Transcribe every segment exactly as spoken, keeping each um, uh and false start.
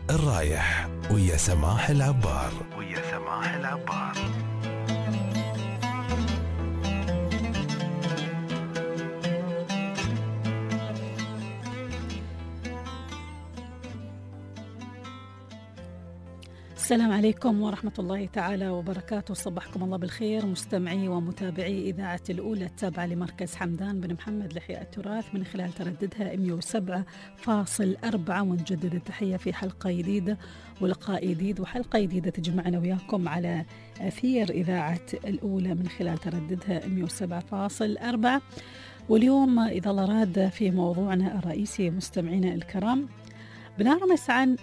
الرايح ويا سماح العبار ويا سماح العبار. السلام عليكم ورحمة الله تعالى وبركاته. صبحكم الله بالخير مستمعي ومتابعي إذاعة الأولى التابعة لمركز حمدان بن محمد لإحياء التراث من خلال ترددها مئة وسبعة فاصلة أربعة، ونجدد التحية في حلقة جديدة ولقاء جديد وحلقة جديدة تجمعنا وياكم على أثير إذاعة الأولى من خلال ترددها مئة وسبعة فاصلة أربعة. واليوم إذا الله راد في موضوعنا الرئيسي مستمعينا الكرام بنرمس عن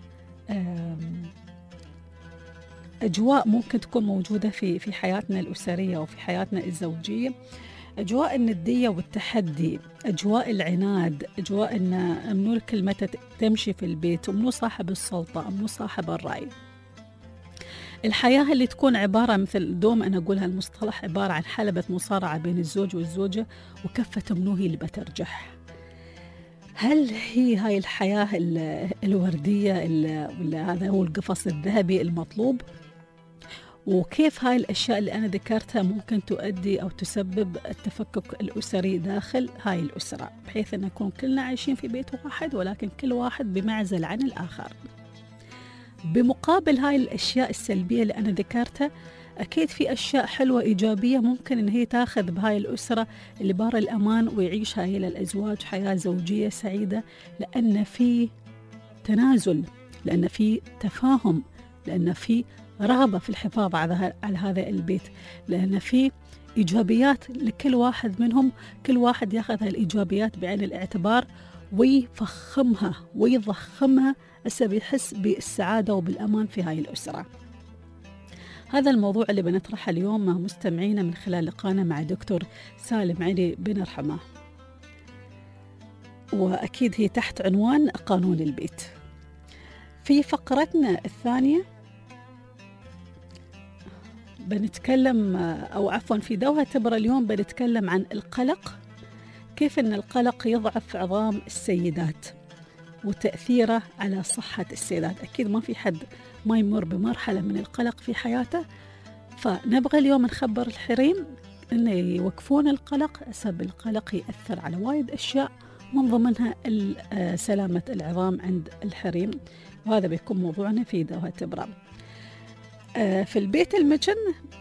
أجواء ممكن تكون موجودة في في حياتنا الأسرية وفي حياتنا الزوجية، أجواء الندية والتحدي، أجواء العناد، أجواء إن منو الكلمة تمشي في البيت ومنو صاحب السلطة ومنو صاحب الرأي. الحياة اللي تكون عبارة مثل دوم أنا أقولها المصطلح عبارة عن حلبة مصارعة بين الزوج والزوجة وكفة منو هي اللي بترجح. هل هي هاي الحياة الوردية ولا هذا هو القفص الذهبي المطلوب؟ وكيف هاي الأشياء اللي أنا ذكرتها ممكن تؤدي أو تسبب التفكك الأسري داخل هاي الأسرة، بحيث أن نكون كلنا عايشين في بيت واحد ولكن كل واحد بمعزل عن الآخر. بمقابل هاي الأشياء السلبية اللي أنا ذكرتها أكيد في أشياء حلوة إيجابية ممكن أن هي تاخذ بهاي الأسرة اللي بار الأمان ويعيشها إلى الأزواج حياة زوجية سعيدة، لأن في تنازل، لأن في تفاهم، لأن في رغبة في الحفاظ على على هذا البيت، لأن في إيجابيات لكل واحد منهم، كل واحد ياخذ هالإيجابيات بعين الاعتبار ويفخمها ويضخمها هسه بيحس بالسعادة وبالأمان في هاي الأسرة. هذا الموضوع اللي بنطرحه اليوم مع مستمعينا من خلال لقانا مع دكتور سالم علي بن رحمة، وأكيد هي تحت عنوان قانون البيت. في فقرتنا الثانية بنتكلم أو عفوا في دوها تبرى اليوم بنتكلم عن القلق، كيف أن القلق يضعف عظام السيدات وتأثيره على صحة السيدات. أكيد ما في حد ما يمر بمرحلة من القلق في حياته، فنبغى اليوم نخبر الحريم أن يوقفون القلق، أسباب القلق يأثر على وايد أشياء من ضمنها سلامة العظام عند الحريم، وهذا بيكون موضوعنا في دوها تبرى. في البيت المجن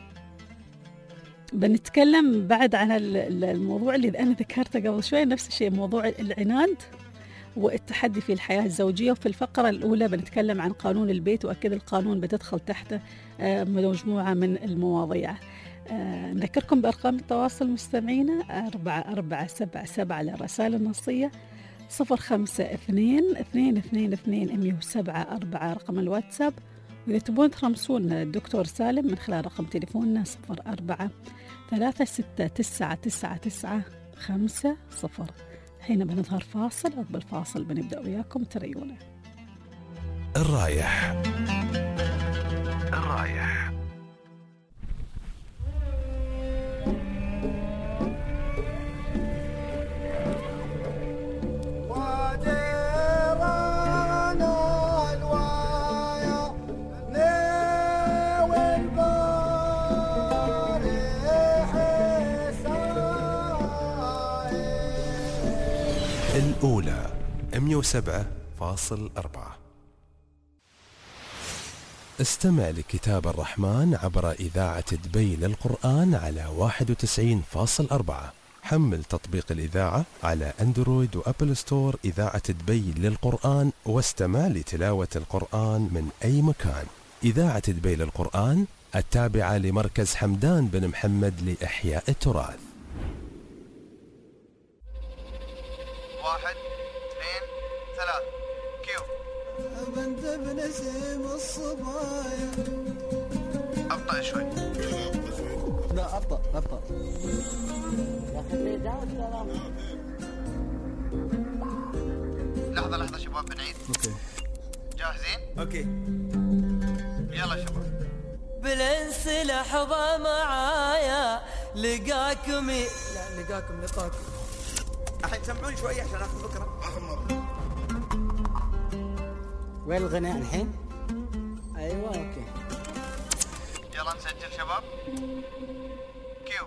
بنتكلم بعد عن الموضوع اللي أنا ذكرته قبل شوي، نفس الشيء موضوع العناد والتحدي في الحياة الزوجية. وفي الفقرة الأولى بنتكلم عن قانون البيت، وأكيد القانون بتدخل تحته مجموعة من المواضيع. نذكركم بأرقام التواصل مستمعينا أربعة أربعة سبعة سبعة للرسائل النصية، صفر خمسة اثنين اثنين اثنين اثنين مئة وسبعة أربعة رقم الواتساب. وإذا تبون ترمسون الدكتور سالم من خلال رقم تليفوننا صفر أربعة ثلاثة ستة تسعة تسعة تسعة خمسة صفر. حين بنظهر فاصل، قبل الفاصل بنبدأ وياكم تريونا. الرايح الرايح الأولى مئة وسبعة فاصلة أربعة. استمع لكتاب الرحمن عبر إذاعة دبي للقرآن على واحد وتسعين فاصلة أربعة. حمل تطبيق الإذاعة على أندرويد وأبل ستور إذاعة دبي للقرآن واستمع لتلاوة القرآن من أي مكان. إذاعة دبي للقرآن التابعة لمركز حمدان بن محمد لإحياء التراث. واحد اثنين ثلاث كيو. بنت بنسيم الصبايا. أبطأ شوي. لا أبطأ أبطأ. لحظة لحظة شباب بنعيد. أوكي. جاهزين؟ أوكي. يلا شباب. بالانس لحظة معايا لقاكم. لا لقاكم لقاكم. الحين سمعوني شوي عشان اخذ فكرة. وين الغناء الحين؟ ايوه اوكي. يلا نسجل شباب. كيو.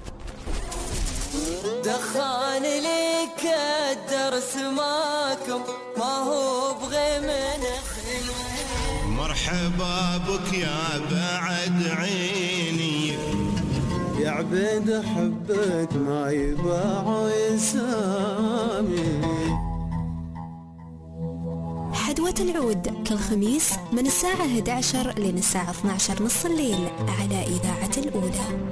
دخان لك الدرس ماكم ما هو بغي من خلوه. مرحبا بك يا بعد عيني يا عبيد حبك ما يباع يسامي. حدوة العود كل خميس من الساعة إحدى عشر لين الساعة اثنتي عشرة نص الليل على إذاعة الأولى.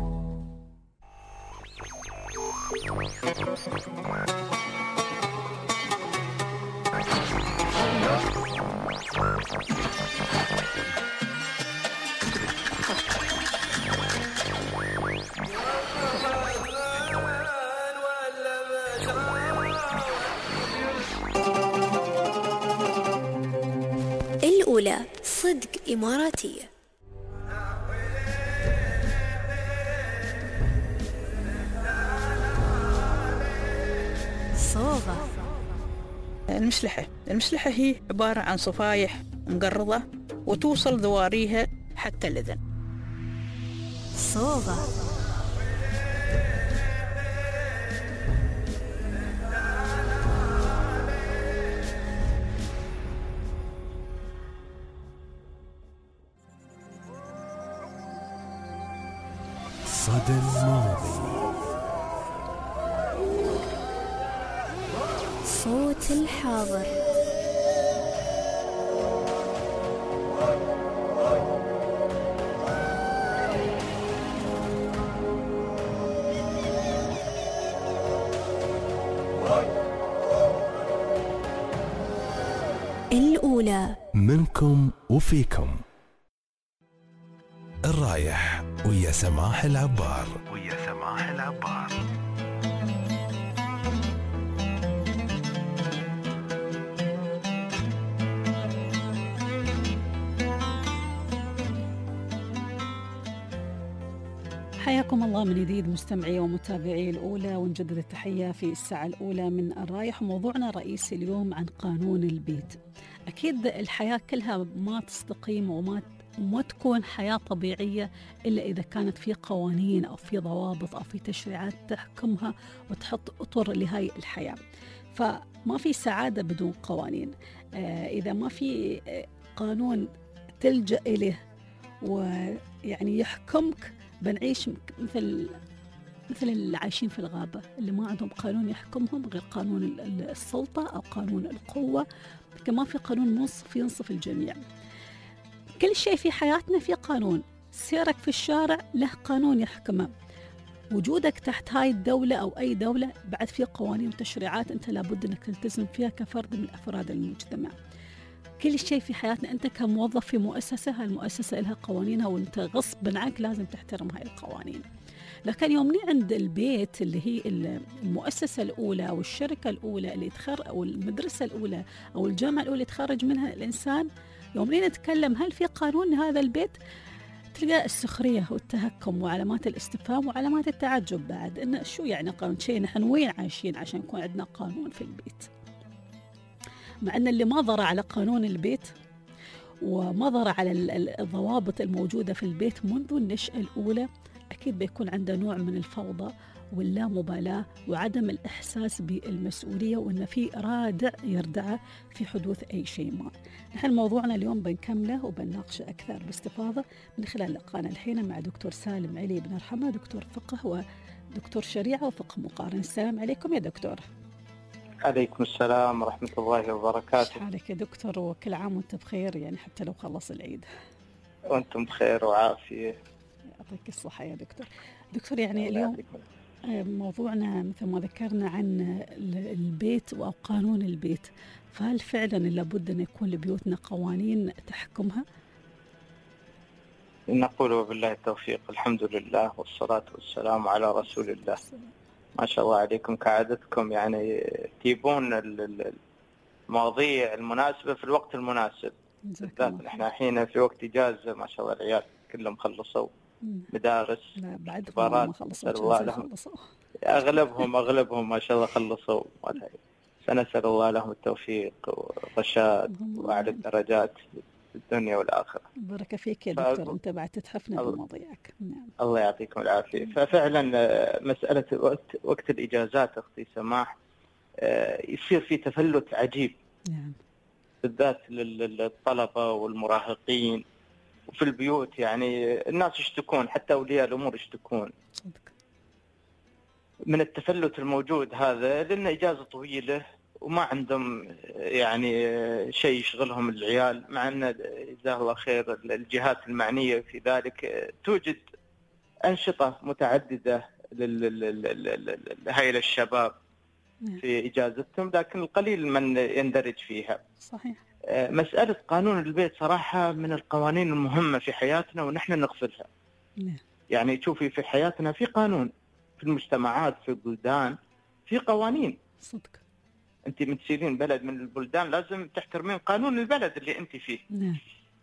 الأولى صدق إماراتية. صوغة. المشلحة المشلحة هي عبارة عن صفايح مقرضة وتوصل ذواريها حتى الأذن. صوغة. صدى الماضي. صوت الحاضر. الأولى منكم وفيكم. الرايح ويا سماح العبار. ويا سماح العبار. حياكم الله من جديد مستمعي ومتابعي الأولى، ونجدد التحية في الساعة الأولى من الرايح. موضوعنا الرئيسي اليوم عن قانون البيت. أكيد الحياة كلها ما تستقيم وما وما تكون حياة طبيعية إلا إذا كانت في قوانين أو في ضوابط أو في تشريعات تحكمها وتحط أطر لهاي الحياة. فما في سعادة بدون قوانين. آه إذا ما في قانون تلجأ إليه ويعني يحكمك، بنعيش مثل مثل اللي عايشين في الغابة اللي ما عندهم قانون يحكمهم غير قانون السلطة أو قانون القوة. كمان في قانون منصف ينصف الجميع. كل شيء في حياتنا في قانون. سيرك في الشارع له قانون يحكمه. وجودك تحت هاي الدولة أو أي دولة بعد في قوانين وتشريعات أنت لابد أنك تلتزم فيها كفرد من أفراد المجتمع. كل شيء في حياتنا أنت كموظف في مؤسسة، هالمؤسسة لها قوانينها وأنت غصب عنك لازم تحترم هاي القوانين. لكن يوم عند البيت اللي هي المؤسسة الأولى أو الشركة الأولى اللي تخر أو المدرسة الأولى أو الجامعة الأولى يتخرج منها الإنسان، يوم نتكلم هل في قانون لهذا البيت، تلقى السخرية والتهكم وعلامات الاستفهام وعلامات التعجب بعد. إنه شو يعني قانون؟ شيء نحن وين عايشين عشان يكون عندنا قانون في البيت؟ مع أن اللي ما ضر على قانون البيت وما ضر على الضوابط الموجودة في البيت منذ النشأة الأولى أكيد بيكون عنده نوع من الفوضى واللامبالاة وعدم الإحساس بالمسؤولية وأن في رادع يردعه في حدوث أي شيء ما. نحن موضوعنا اليوم بنكمله وبنناقشه أكثر باستفاضة من خلال لقانا الحين مع دكتور سالم علي بن رحمة، دكتور فقه ودكتور شريعة وفقه مقارن. السلام عليكم يا دكتور. عليكم السلام ورحمة الله وبركاته. حالك يا دكتور وكل عام وانت بخير، يعني حتى لو خلص العيد. وانتم بخير وعافية. يعطيك الصحة يا دكتور. دكتور يعني اليوم موضوعنا مثل ما ذكرنا عن البيت أو قانون البيت، فهل فعلا لابد أن يكون لبيوتنا قوانين تحكمها؟ نقول وبالله التوفيق. الحمد لله والصلاة والسلام على رسول الله. ما شاء الله عليكم كعادتكم، يعني تجيبون المواضيع المناسبة في الوقت المناسب. بالذات نحن الحين في وقت إجازة ما شاء الله، العيال كلهم خلصوا مدارس اختبارات، نسأل الله لهم. أغلبهم أغلبهم ما شاء الله خلصوا. سنسأل الله لهم التوفيق والرشاد وأعلى الدرجات في الدنيا والآخرة. بارك فيك يا دكتور، ف... أنت بعد تتحفنا بمواضيعك. نعم. الله يعطيكم العافية. ففعلا مسألة وقت, وقت الإجازات أختي سماح يصير في تفلت عجيب. نعم. بالذات للطلبة والمراهقين وفي البيوت، يعني الناس يشتكون، حتى أولياء الأمور يشتكون صدق من التفلت الموجود هذا، لأن إجازة طويلة وما عندهم يعني شيء يشغلهم العيال، مع أن جزاه الله خير الجهات المعنية في ذلك توجد أنشطة متعددة لهؤلاء الشباب في إجازتهم، لكن القليل من يندرج فيها. صحيح. مسألة قانون البيت صراحة من القوانين المهمة في حياتنا ونحن نغفلها. نعم. يعني تشوفي في حياتنا في قانون، في المجتمعات، في البلدان في قوانين. صدق. أنت من تسيرين بلد من البلدان لازم تحترمين قانون البلد اللي أنت فيه. نعم.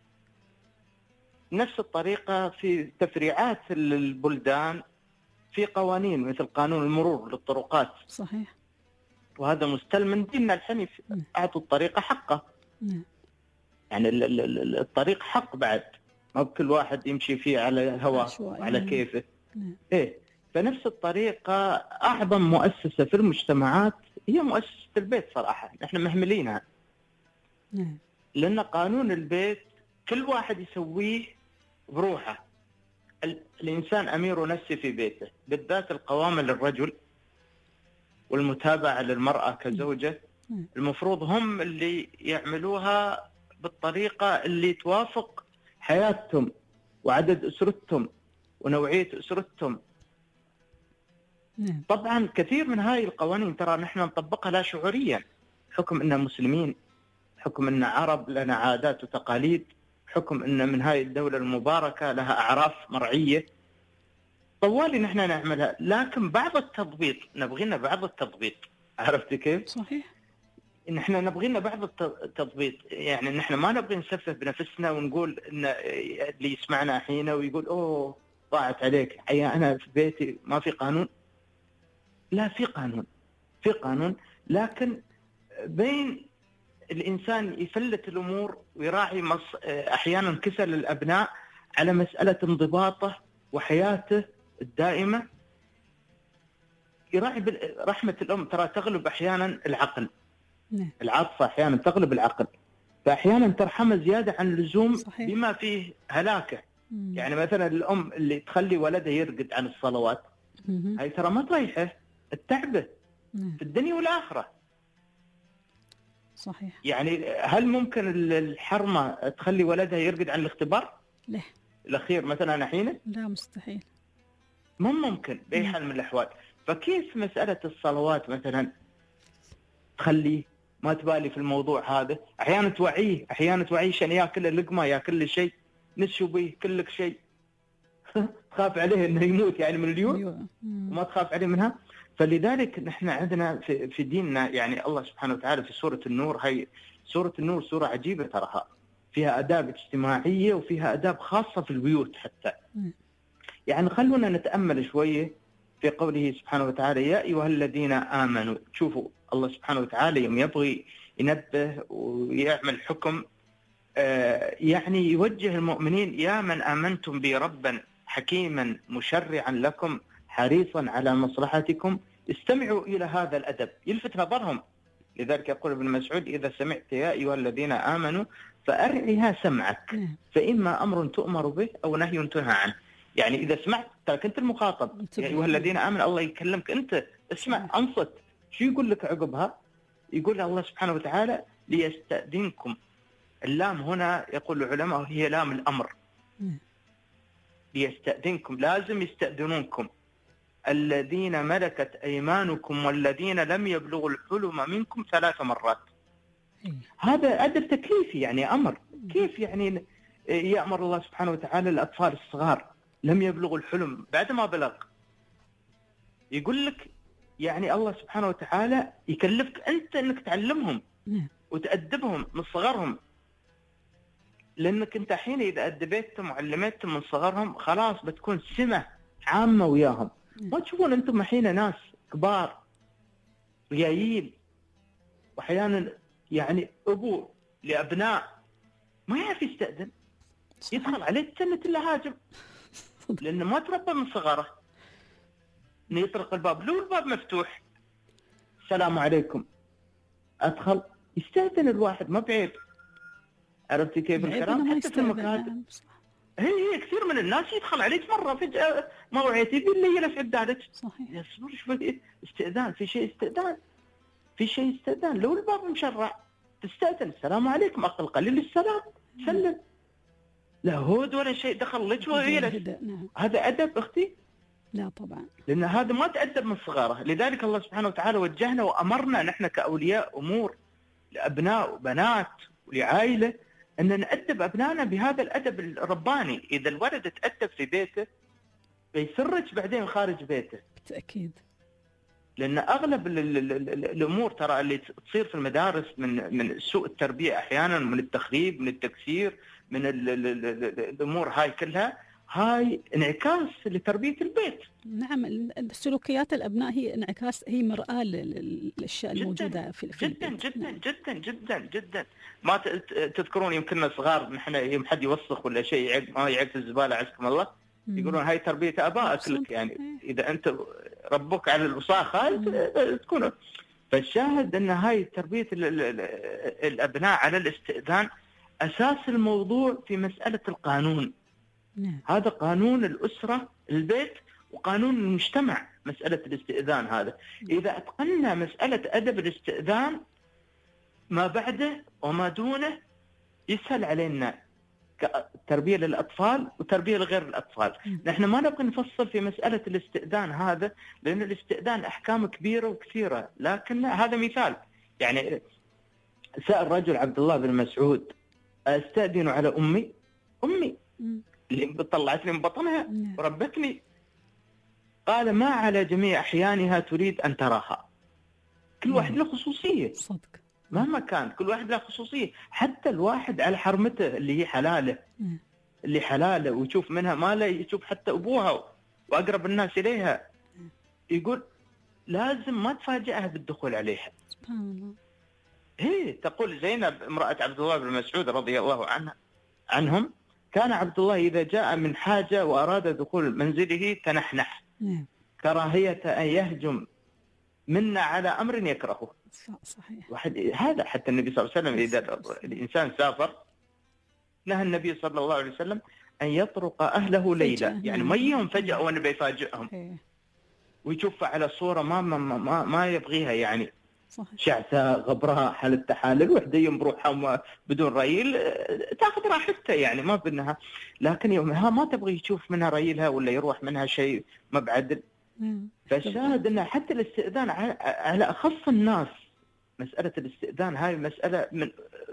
نفس الطريقة في تفريعات البلدان في قوانين، مثل قانون المرور للطرقات. صحيح. وهذا مستلم من ديننا الحنيف. نعم. أعطوا الطريقة حقه. نعم. يعني الطريق حق بعد، ما بكل واحد يمشي فيه على هواه وعلى كيفه. نعم. إيه، فنفس الطريقة أعظم مؤسسة في المجتمعات هي مؤسسة البيت صراحة، نحن مهملينها. نعم. لأن قانون البيت كل واحد يسويه بروحه. الإنسان أمير نفسه في بيته، بالذات القوامة للرجل والمتابعة للمرأة كزوجة، المفروض هم اللي يعملوها بالطريقة اللي توافق حياتهم وعدد أسرتهم ونوعية أسرتهم. نعم. طبعا كثير من هاي القوانين ترى نحن نطبقها لا شعوريا، حكم أننا مسلمين، حكم أننا عرب لنا عادات وتقاليد، حكم أن من هاي الدولة المباركة لها أعراف مرعية، طوالي نحن نعملها. لكن بعض التضبيط نبغينا، بعض التضبيط، عرفتي كيف؟ صحيح. نحن نبغينا بعض التضبيط، يعني نحن ما نبغي نسفه بنفسنا ونقول إن اللي يسمعنا الحين ويقول أوه ضاعت عليك، أي أنا في بيتي ما في قانون. لا، في قانون، في قانون، لكن بين الإنسان يفلت الأمور ويراعي مص... أحيانا كسل الأبناء على مسألة انضباطه وحياته الدائمة، يراعي بال... رحمة الأم ترى تغلب أحيانا العقل. نعم. العاطفة أحيانا تغلب العقل، فأحيانا ترحمه زيادة عن اللزوم. صحيح. بما فيه هلاكه. مم. يعني مثلا الأم اللي تخلي ولدها يرقد عن الصلوات، مم. هاي ترى ما تريحه، التعبه نعم. في الدنيا والآخرة. صحيح. يعني هل ممكن الحرمة تخلي ولدها يرقد عن الاختبار؟ لا. الأخير مثلا حين؟ لا، مستحيل. مو ممكن بأي حال من الأحوال. فكيف مسألة الصلوات مثلا تخليه ما تبالي في الموضوع هذا؟ أحيانا توعيه، أحيانا توعيه عشان يأكل اللقمة، يأكل شيء، نسوا به كلك شيء. تخاف عليه إنه يموت يعني من اليوم وما تخاف عليه منها. فلذلك نحن عندنا في, في ديننا، يعني الله سبحانه وتعالى في سورة النور، هي سورة النور سورة عجيبة تراها، فيها آداب اجتماعية وفيها آداب خاصة في البيوت حتى. يعني خلونا نتأمل شوية في قوله سبحانه وتعالى يا أيها الذين آمنوا. شوفوا الله سبحانه وتعالى يوم يبغي ينبه ويعمل حكم، آه يعني يوجه المؤمنين يا من آمنتم بي ربا حكيما مشرعا لكم حريصا على مصلحتكم استمعوا إلى هذا الأدب، يلفت نظرهم. لذلك يقول ابن مسعود إذا سمعت يا أيها الذين آمنوا فأرعها سمعك، فإما أمر تؤمر به أو نهي تنهى عنه. يعني إذا سمعت ترى أنت المخاطب، يا أيها الذين آمنوا، الله يكلمك أنت، اسمع أنصت. شو يقول لك عقبها؟ يقول الله سبحانه وتعالى ليستأذنكم. اللام هنا يقول العلماء هي لام الأمر. ليستأذنكم، لازم يستأذنونكم الذين ملكت أيمانكم والذين لم يبلغوا الحلم منكم ثلاث مرات. هذا أدب تكليفي، يعني أمر. كيف يعني يأمر الله سبحانه وتعالى الأطفال الصغار لم يبلغوا الحلم بعد ما بلغ؟ يقول لك يعني الله سبحانه وتعالى يكلفك أنت أنك تعلمهم وتأدبهم من صغرهم، لأنك أنت حين إذا أدبتهم وعلمتهم من صغرهم خلاص بتكون سمة عامة وياهم. ما تشوفون أنتم حين ناس كبار ريايين واحيانا يعني ابو لابناء ما يعرف يستأذن، يدخل عليه سنة الا هاجم لانه ما تربى من صغره، يطرق الباب لو الباب مفتوح السلام عليكم ادخل، يستأذن الواحد ما بعيب. عرفتي كيف الكلام؟ حتى في المكاتب هي هي كثير من الناس يدخل عليك مره فجاه ما وعيتي باللي يلف عدالك. صحيح. يصبر شوي استئذان، في شيء استئذان، في شيء استئذان، لو الباب مشرع تستأذن السلام عليكم اقل قليل السلام سلم، لا هود ولا شيء دخل لك ويلف. هذا ادب اختي؟ لا طبعا، لان هذا ما تأدب من صغاره. لذلك الله سبحانه وتعالى وجهنا وامرنا نحن كاولياء امور لابناء وبنات ولعائله ان نأدب ابنائنا بهذا الادب الرباني. اذا الولد تأدب في بيته بيسرج بعدين خارج بيته بالتاكيد، لان اغلب ال ال ال الامور ترى اللي تصير في المدارس من من سوء التربيه احيانا، من التخريب، من التكسير، من ال ال ال الامور هاي كلها، هاي انعكاس لتربيه البيت. نعم، السلوكيات الابناء هي انعكاس، هي مرآة للاشياء الموجوده في البيت. جدا جدا نعم. جدا جدا جدا. ما تذكرون يمكننا صغار نحن يوم حد يوسخ ولا شيء يعق ما يعق في الزباله عزكم الله، يقولون هاي تربيه ابائك لك، يعني اذا انت ربك على الوساخه هاي تكون. فالشاهد ان هاي تربيه الابناء على الاستئذان اساس الموضوع في مساله القانون. نعم. هذا قانون الأسرة البيت وقانون المجتمع مسألة الاستئذان. هذا إذا أتقنا مسألة أدب الاستئذان ما بعده وما دونه يسهل علينا كتربية للأطفال وتربية لغير الأطفال. نحن ما نبغى نفصل في مسألة الاستئذان هذا، لأن الاستئذان أحكام كبيرة وكثيرة، لكن هذا مثال. يعني سأل رجل عبد الله بن مسعود أستأذن على أمي أمي اللي طلعتني من بطنها وربتني، قال ما على جميع أحيانها تريد أن تراها. كل واحد له خصوصية، صدق مهما كان كل واحد له خصوصية. حتى الواحد على حرمته اللي هي حلاله، اللي حلاله ويشوف منها ما لا يشوف حتى أبوها وأقرب الناس إليها، يقول لازم ما تفاجئها بالدخول عليها. سبحان الله. هي تقول زينب امرأة عبد الله بن مسعود رضي الله عنها عنهم، كان عبد الله إذا جاء من حاجة وأراد دخول منزله تنحنح كراهية أن يهجم منا على أمر يكرهه. صحيح. واحد هذا حتى النبي صلى الله عليه وسلم إذا الإنسان سافر نهى النبي صلى الله عليه وسلم أن يطرق أهله ليلة، يعني ما يوم فجأة وأنا بيفاجئهم ويشوف على صورة ما ما ما, ما يبغيها، يعني صحيح. شعثاء غبراء حال التحالل، الوحدة يوم بروحها بدون ريل تاخذ راحتها، يعني ما بدناها. لكن يومها ما تبغي تشوف منها ريلها ولا يروح منها شيء ما بعدل. فالشاهد أن حتى الاستئذان على أخص الناس، مسألة الاستئذان هاي مسألة من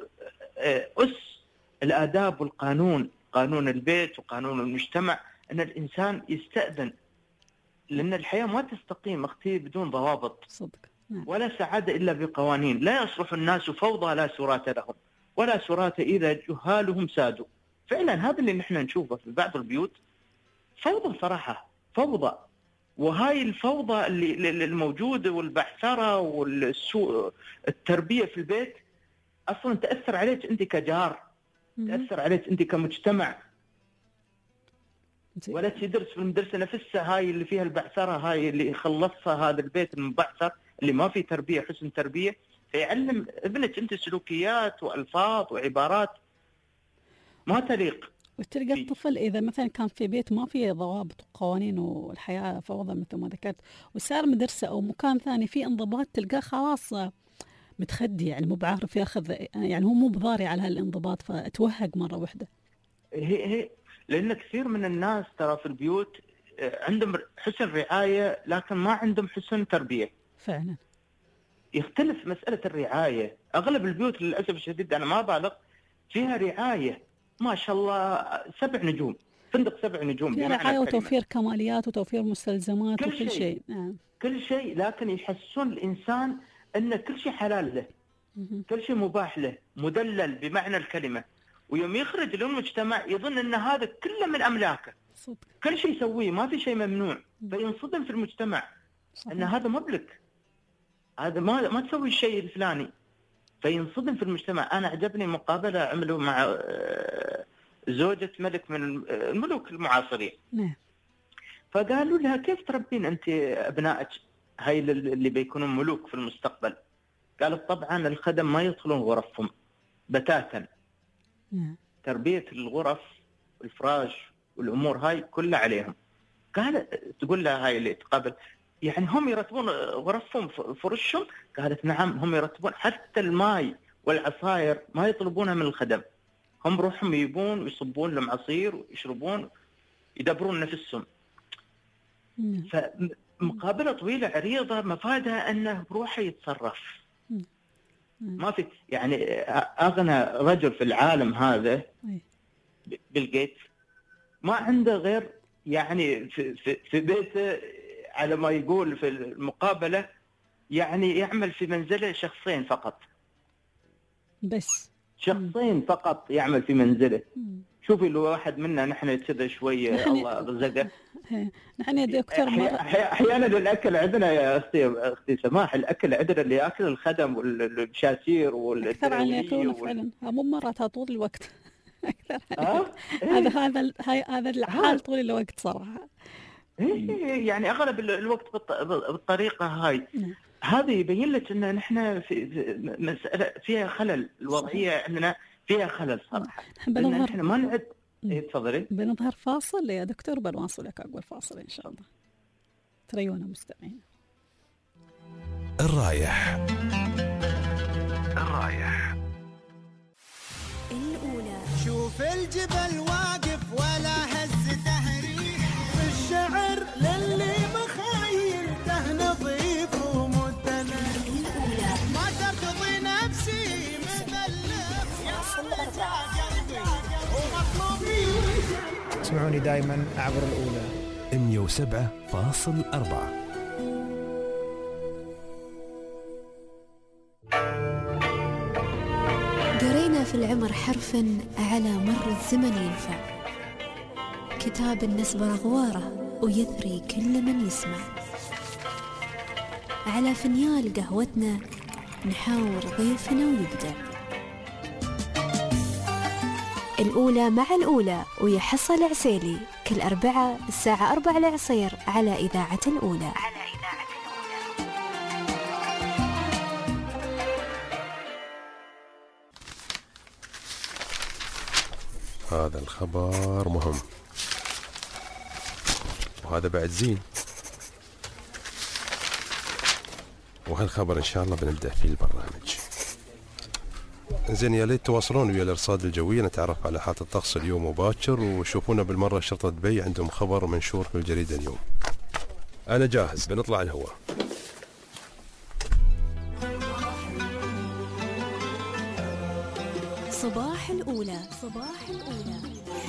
أس الآداب والقانون، قانون البيت وقانون المجتمع، أن الإنسان يستأذن، لأن الحياة ما تستقيم أختي بدون ضوابط. صدق. ولا سعادة إلا بقوانين. لا يصلح الناس فوضى لا سرات لهم، ولا سرات إذا جهالهم سادوا. فعلا هذا اللي نحن نشوفه في بعض البيوت، فوضى صراحة، فوضى. وهاي الفوضى اللي الموجودة والبعثرة والسوء التربية في البيت أصلا تأثر عليك أنت كجار، تأثر عليك أنت كمجتمع. ولا تدرس في المدرسة نفسها هاي اللي فيها البعثرة، هاي اللي خلصها هذا البيت المبعثر اللي ما في تربية حسن تربية، فيعلم ابنك أنت سلوكيات وألفاظ وعبارات ما تليق. وتلقى الطفل إذا مثلا كان في بيت ما فيه ضوابط وقوانين والحياة فوضى مثل ما ذكرت، وصار مدرسة أو مكان ثاني فيه انضباط، تلقاه خلاص متخدي، يعني مو بعارف ياخذ، يعني هو مو بضاري على هالانضباط، فتوهق مرة واحدة. هي هي لأن كثير من الناس ترى في البيوت عندهم حسن رعاية لكن ما عندهم حسن تربية. فعلا يختلف مسألة الرعاية. أغلب البيوت للأسف الشديد أنا ما بالغ فيها رعاية ما شاء الله سبع نجوم، فندق سبع نجوم، فيها رعاية وتوفير كماليات وتوفير مستلزمات كل وكل شيء, شيء. نعم. كل شيء، لكن يحسون الإنسان أن كل شيء حلال له، كل شيء مباح له، مدلل بمعنى الكلمة. ويوم يخرج للمجتمع يظن أن هذا كله من أملاكه، صدق. كل شيء يسويه ما في شيء ممنوع، فينصدم في المجتمع. صحيح. أن هذا مملك، هذا ما ما تسوي الشيء الفلاني، فينصدم في المجتمع. أنا عجبني مقابلة عملوا مع زوجة ملك من الملوك المعاصرين. نعم. فقالوا لها كيف تربين أنت أبنائك هاي اللي بيكونوا ملوك في المستقبل؟ قالت طبعا الخدم ما يدخلون غرفهم بتاتا. نعم. تربية الغرف والفراش والأمور هاي كلها عليهم. قال تقول لها هاي اللي تقابل يعني هم يرتبون غرفهم فرشهم؟ قالت نعم هم يرتبون، حتى الماء والعصاير ما يطلبونها من الخدم، هم روحهم يجيبون ويصبون لهم عصير ويشربون يدبرون نفسهم. فمقابلة طويلة عريضة مفادها أنه بروحه يتصرف. ما في يعني أغنى رجل في العالم هذا بيل جيتس ما عنده غير يعني في, في, في بيته على ما يقول في المقابلة يعني يعمل في منزله شخصين فقط. بس شخصين فقط يعمل في منزله. شوفي لو واحد منا نحن كذا شوية الله رزقه. نحن يا دكتور أحيانا الأكل عندنا يا أختي أختي سماح، الأكل عندنا اللي يأكل الخدم والبشاسير أكثر عن يأكلون فعلا، مو مراتها طول الوقت أكثر آه؟ هذا هذا هذا الحال طول الوقت صراحة. يعني أغلب الوقت بالطريقة هاي. هذا يبين لك أن نحن في مسألة فيها خلل، الوضعية عندنا فيها خلل صراحة. نحن ما نعد. تفضلي. بنظهر فاصل يا دكتور، بنواصلك أقول فاصل إن شاء الله. تريونا مستمعين. الرايح الرايح الأولى. شوف الجبل واقف ولا هز تهريح، في الشعر للي مخايلته نظيف ومدلل. الأولى. ما ترتضي نفسي مثلث يا قلبي ومطلوبي. اسمعوني دائما عبر الأولى مية وسبعة فاصل أربعة. قرينا في العمر حرفا على مر الزمن ينفع، كتاب النسبة رغواره ويثري كل من يسمع. على فنيال قهوتنا نحاور ضيفنا ويبدع. الأولى مع الأولى ويحصل العسيلي كل أربعة الساعة أربعة العصير على إذاعة الأولى. على إذاعة الأولى. هذا الخبر مهم وهذا بعد زين، وهالخبر إن شاء الله بنبدأ فيه البرنامج. زين يا ليت تواصلون ويا الارصاد الجويه، نتعرف على حالة الطقس اليوم وباكر، وشوفونا بالمره شرطه دبي عندهم خبر منشور في الجريده اليوم. انا جاهز، بنطلع الهواء. صباح الاولى. صباح الاولى.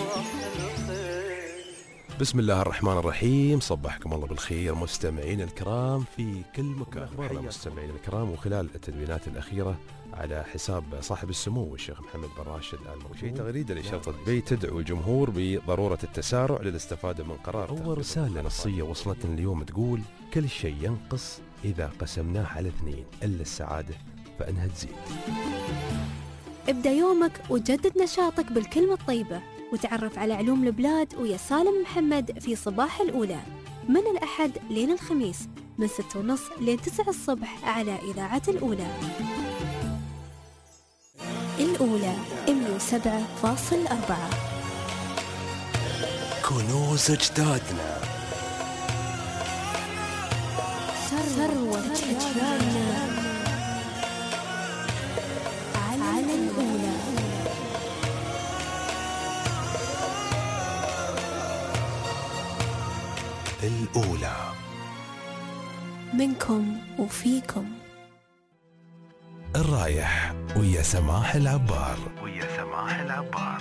بسم الله الرحمن الرحيم، صبحكم الله بالخير مستمعين الكرام في كل مكان. أخبارنا مستمعين الكرام، وخلال التدوينات الأخيرة على حساب صاحب السمو الشيخ محمد بن راشد آل مكتوم، في تغريدة لشرطة دبي تدعو الجمهور بضرورة التسارع للاستفادة من قرار. أول رسالة نصية وصلتنا اليوم تقول: كل شيء ينقص إذا قسمناه على اثنين إلا السعادة فإنها تزيد. ابدأ يومك وجدد نشاطك بالكلمة الطيبة، وتعرف على علوم البلاد ويا سالم محمد في صباح الأولى من الأحد لين الخميس من ستة ونص لين تسعة الصبح على إذاعة الأولى. الأولى مية وسبعة فاصل أربعة. كنوز أجدادنا، ثروة أجيالنا على الأولى. الأولى منكم وفيكم. الرايح ويا سماح العبار. ويا سماح العبار.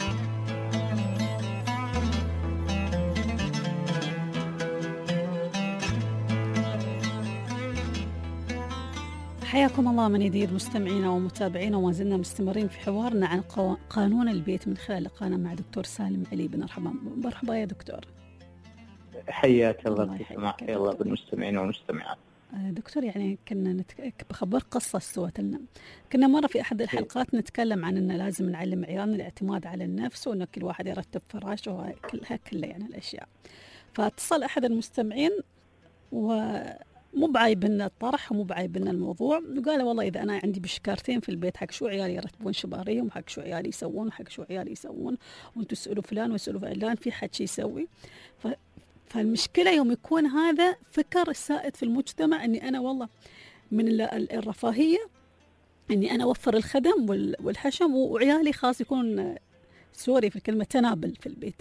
حياكم الله من جديد مستمعينا ومتابعينا، وما زلنا مستمرين في حوارنا عن قانون البيت من خلال لقاءنا مع دكتور سالم علي بن مرحبا. مرحبا يا دكتور. حياك الله. حياك الله بالمستمعين والمستمعات. دكتور يعني كنا نتك... بخبر قصة سوت لنا. كنا مرة في أحد الحلقات نتكلم عن أن لازم نعلم عيالنا الاعتماد على النفس، وأن كل واحد يرتب فراشه وكلها كلها يعني الأشياء. فاتصل أحد المستمعين ومو بعايب لنا الطرح ومو بعايب لنا الموضوع، وقال والله إذا أنا عندي بشكارتين في البيت، حق شو عيالي يرتبون شباريهم، حق شو عيالي يسوون، حق شو عيالي يسوون، وأنتوا تسألوا فلان ويسألوا فلان، في حد شي يسوي. ف... فالمشكلة يوم يكون هذا فكر السائد في المجتمع أني أنا والله من الرفاهية أني أنا أوفر الخدم والحشم وعيالي خاص يكون سوري في الكلمة تنابل في البيت.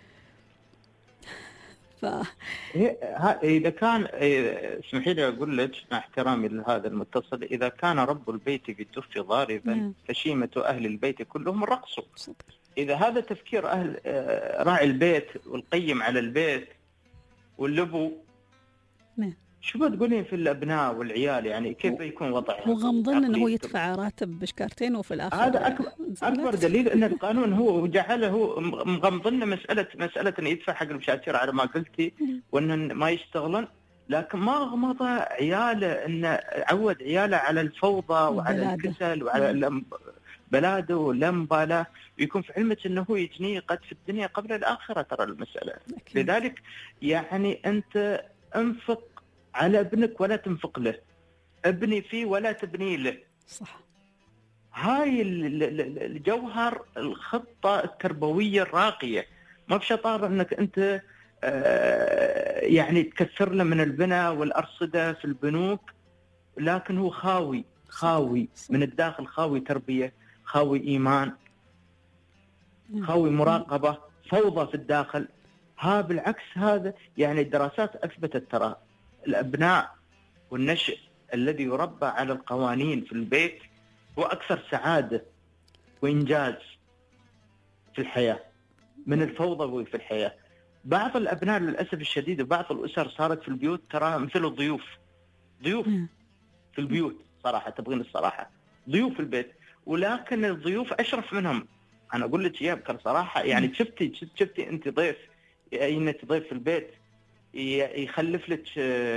ف... إذا كان اسمحي لي أقول لك مع احترامي لهذا المتصل، إذا كان رب البيت بالدف ضاربا فشيمة أهل البيت كلهم رقصوا. إذا هذا تفكير أهل راعي البيت والقيم على البيت واللبو، نعم، شو بتقولين في الأبناء والعيال؟ يعني كيف بيكون وضعهم؟ هو غمضن أنه هو يدفع راتب بشكارتين وفي الآخر هذا أكبر, أكبر دليل أن القانون هو جعله مغمضن مسألة مسألة أن يدفع حق البشاتير على ما قلتي، وأن ما يشتغلون، لكن ما غمض عياله، أن عود عياله على الفوضى وعلى الكسل وعلى بلاده ولا مبالاة، ويكون في علمك أنه هو يجني قد في الدنيا قبل الآخرة. ترى المسألة أكيد. لذلك يعني أنت انفق على ابنك ولا تنفق له، ابني فيه ولا تبني له. صح. هاي الجوهر الخطة التربوية الراقية، ما بشطارة أنك أنت يعني تكثر له من البناء والأرصدة في البنوك، لكن هو خاوي خاوي من الداخل، خاوي تربية، خاوي إيمان، خاوي مراقبة، فوضى في الداخل. ها بالعكس، هذا يعني الدراسات أثبتت ترى الأبناء والنشء الذي يربى على القوانين في البيت هو أكثر سعادة وإنجاز في الحياة من الفوضى في الحياة. بعض الأبناء للأسف الشديد وبعض الأسر صارت في البيوت ترى مثل الضيوف، ضيوف في البيوت صراحة، تبغين الصراحة ضيوف في البيت، ولكن الضيوف أشرف منهم. أنا أقول لك يا بكر صراحة، يعني شفتي شفتي أنت ضيف، أنت ضيف في البيت يخلف لك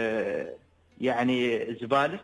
يعني زبالة؟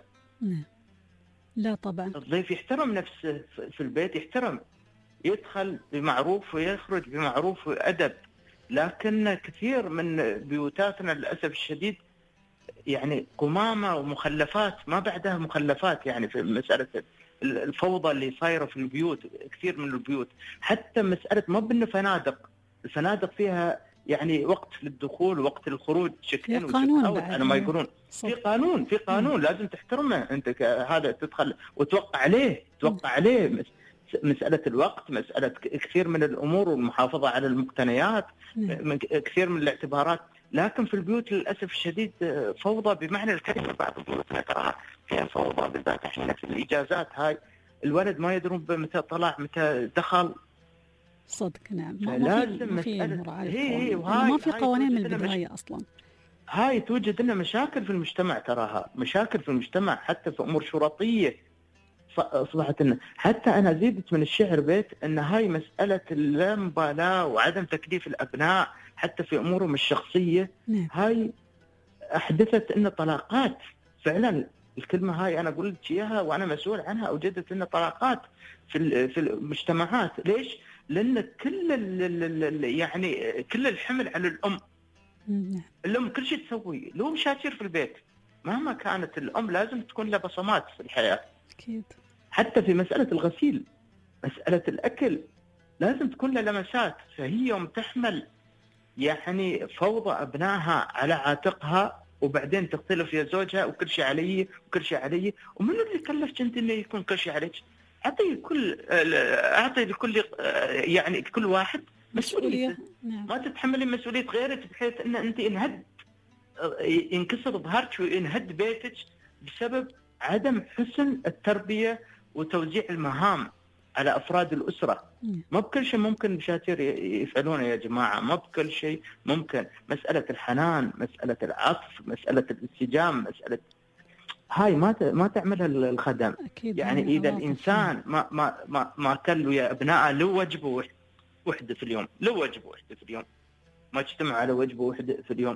لا طبعا. الضيف يحترم نفسه في البيت، يحترم، يدخل بمعروف ويخرج بمعروف وأدب. لكن كثير من بيوتاتنا للأسف الشديد يعني قمامة ومخلفات ما بعدها مخلفات، يعني في مسألة الفوضى اللي صايرة في البيوت، كثير من البيوت. حتى مسألة ما بأنه فنادق، الفنادق فيها يعني وقت للدخول ووقت الخروج، شكلين وشكاوت أنا ما يقولون في قانون، في قانون لازم تحترمه. أنت هذا تدخل وتوقع عليه، توقع عليه مسألة الوقت، مسألة كثير من الأمور والمحافظة على المقتنيات، كثير من الاعتبارات. لكن في البيوت للأسف الشديد فوضى بمعنى الكلمة. بعض البيوت ترى فيها فوضى، بالذات الحين في الإجازات هاي الولد ما يدرون متى طلع متى دخل. صدق نعم. لازم ما في هي ما في قوانين من البداية مش... أصلا. هاي توجد لنا مشاكل في المجتمع، تراها مشاكل في المجتمع حتى في أمور شرطية أصبحت لنا. حتى أنا زيدت من الشعر بيت أن هاي مسألة اللامبالاة وعدم تكليف الأبناء حتى في أمورهم الشخصية، نعم. هاي أحدثت أن طلاقات فعلا. الكلمة هاي أنا قلت إياها وأنا مسؤول عنها، أوجدت لنا طلاقات في في المجتمعات. ليش؟ لأن كل يعني كل الحمل على الأم. نعم. الأم كل شيء تسوي، لو مشاكل في البيت مهما كانت الأم لازم تكون لها بصمات في الحياة. أكيد. حتى في مسألة الغسيل، مسألة الأكل لازم تكون لها لمسات. فهي يوم تحمل يعني فوضى أبنائها على عاتقها، وبعدين تختلف يا زوجها وكل شيء علي وكل شيء علي، ومن اللي كلفت أنت إنه يكون كل شيء عليك؟ أعطي كل أعطي لكل يعني كل واحد مسؤولية. نعم. ما تتحملي مسؤولية غيرك بحيث أن أنت انهد ينكسر ظهرك وينهد بيتك بسبب عدم حسن التربية وتوزيع المهام على أفراد الأسرة. ما بكل شيء ممكن بشاتير يفعلونه يا جماعة، ما بكل شيء ممكن. مسألة الحنان، مسألة العطف، مسألة الانسجام، مسألة هاي ما ما تعملها الخدم. يعني إذا الإنسان ما ما ما ما كل يا أبناء لو وجبه وحده في اليوم، لو وجبه وحده في اليوم، ما اجتمع على وجبه وحده في اليوم،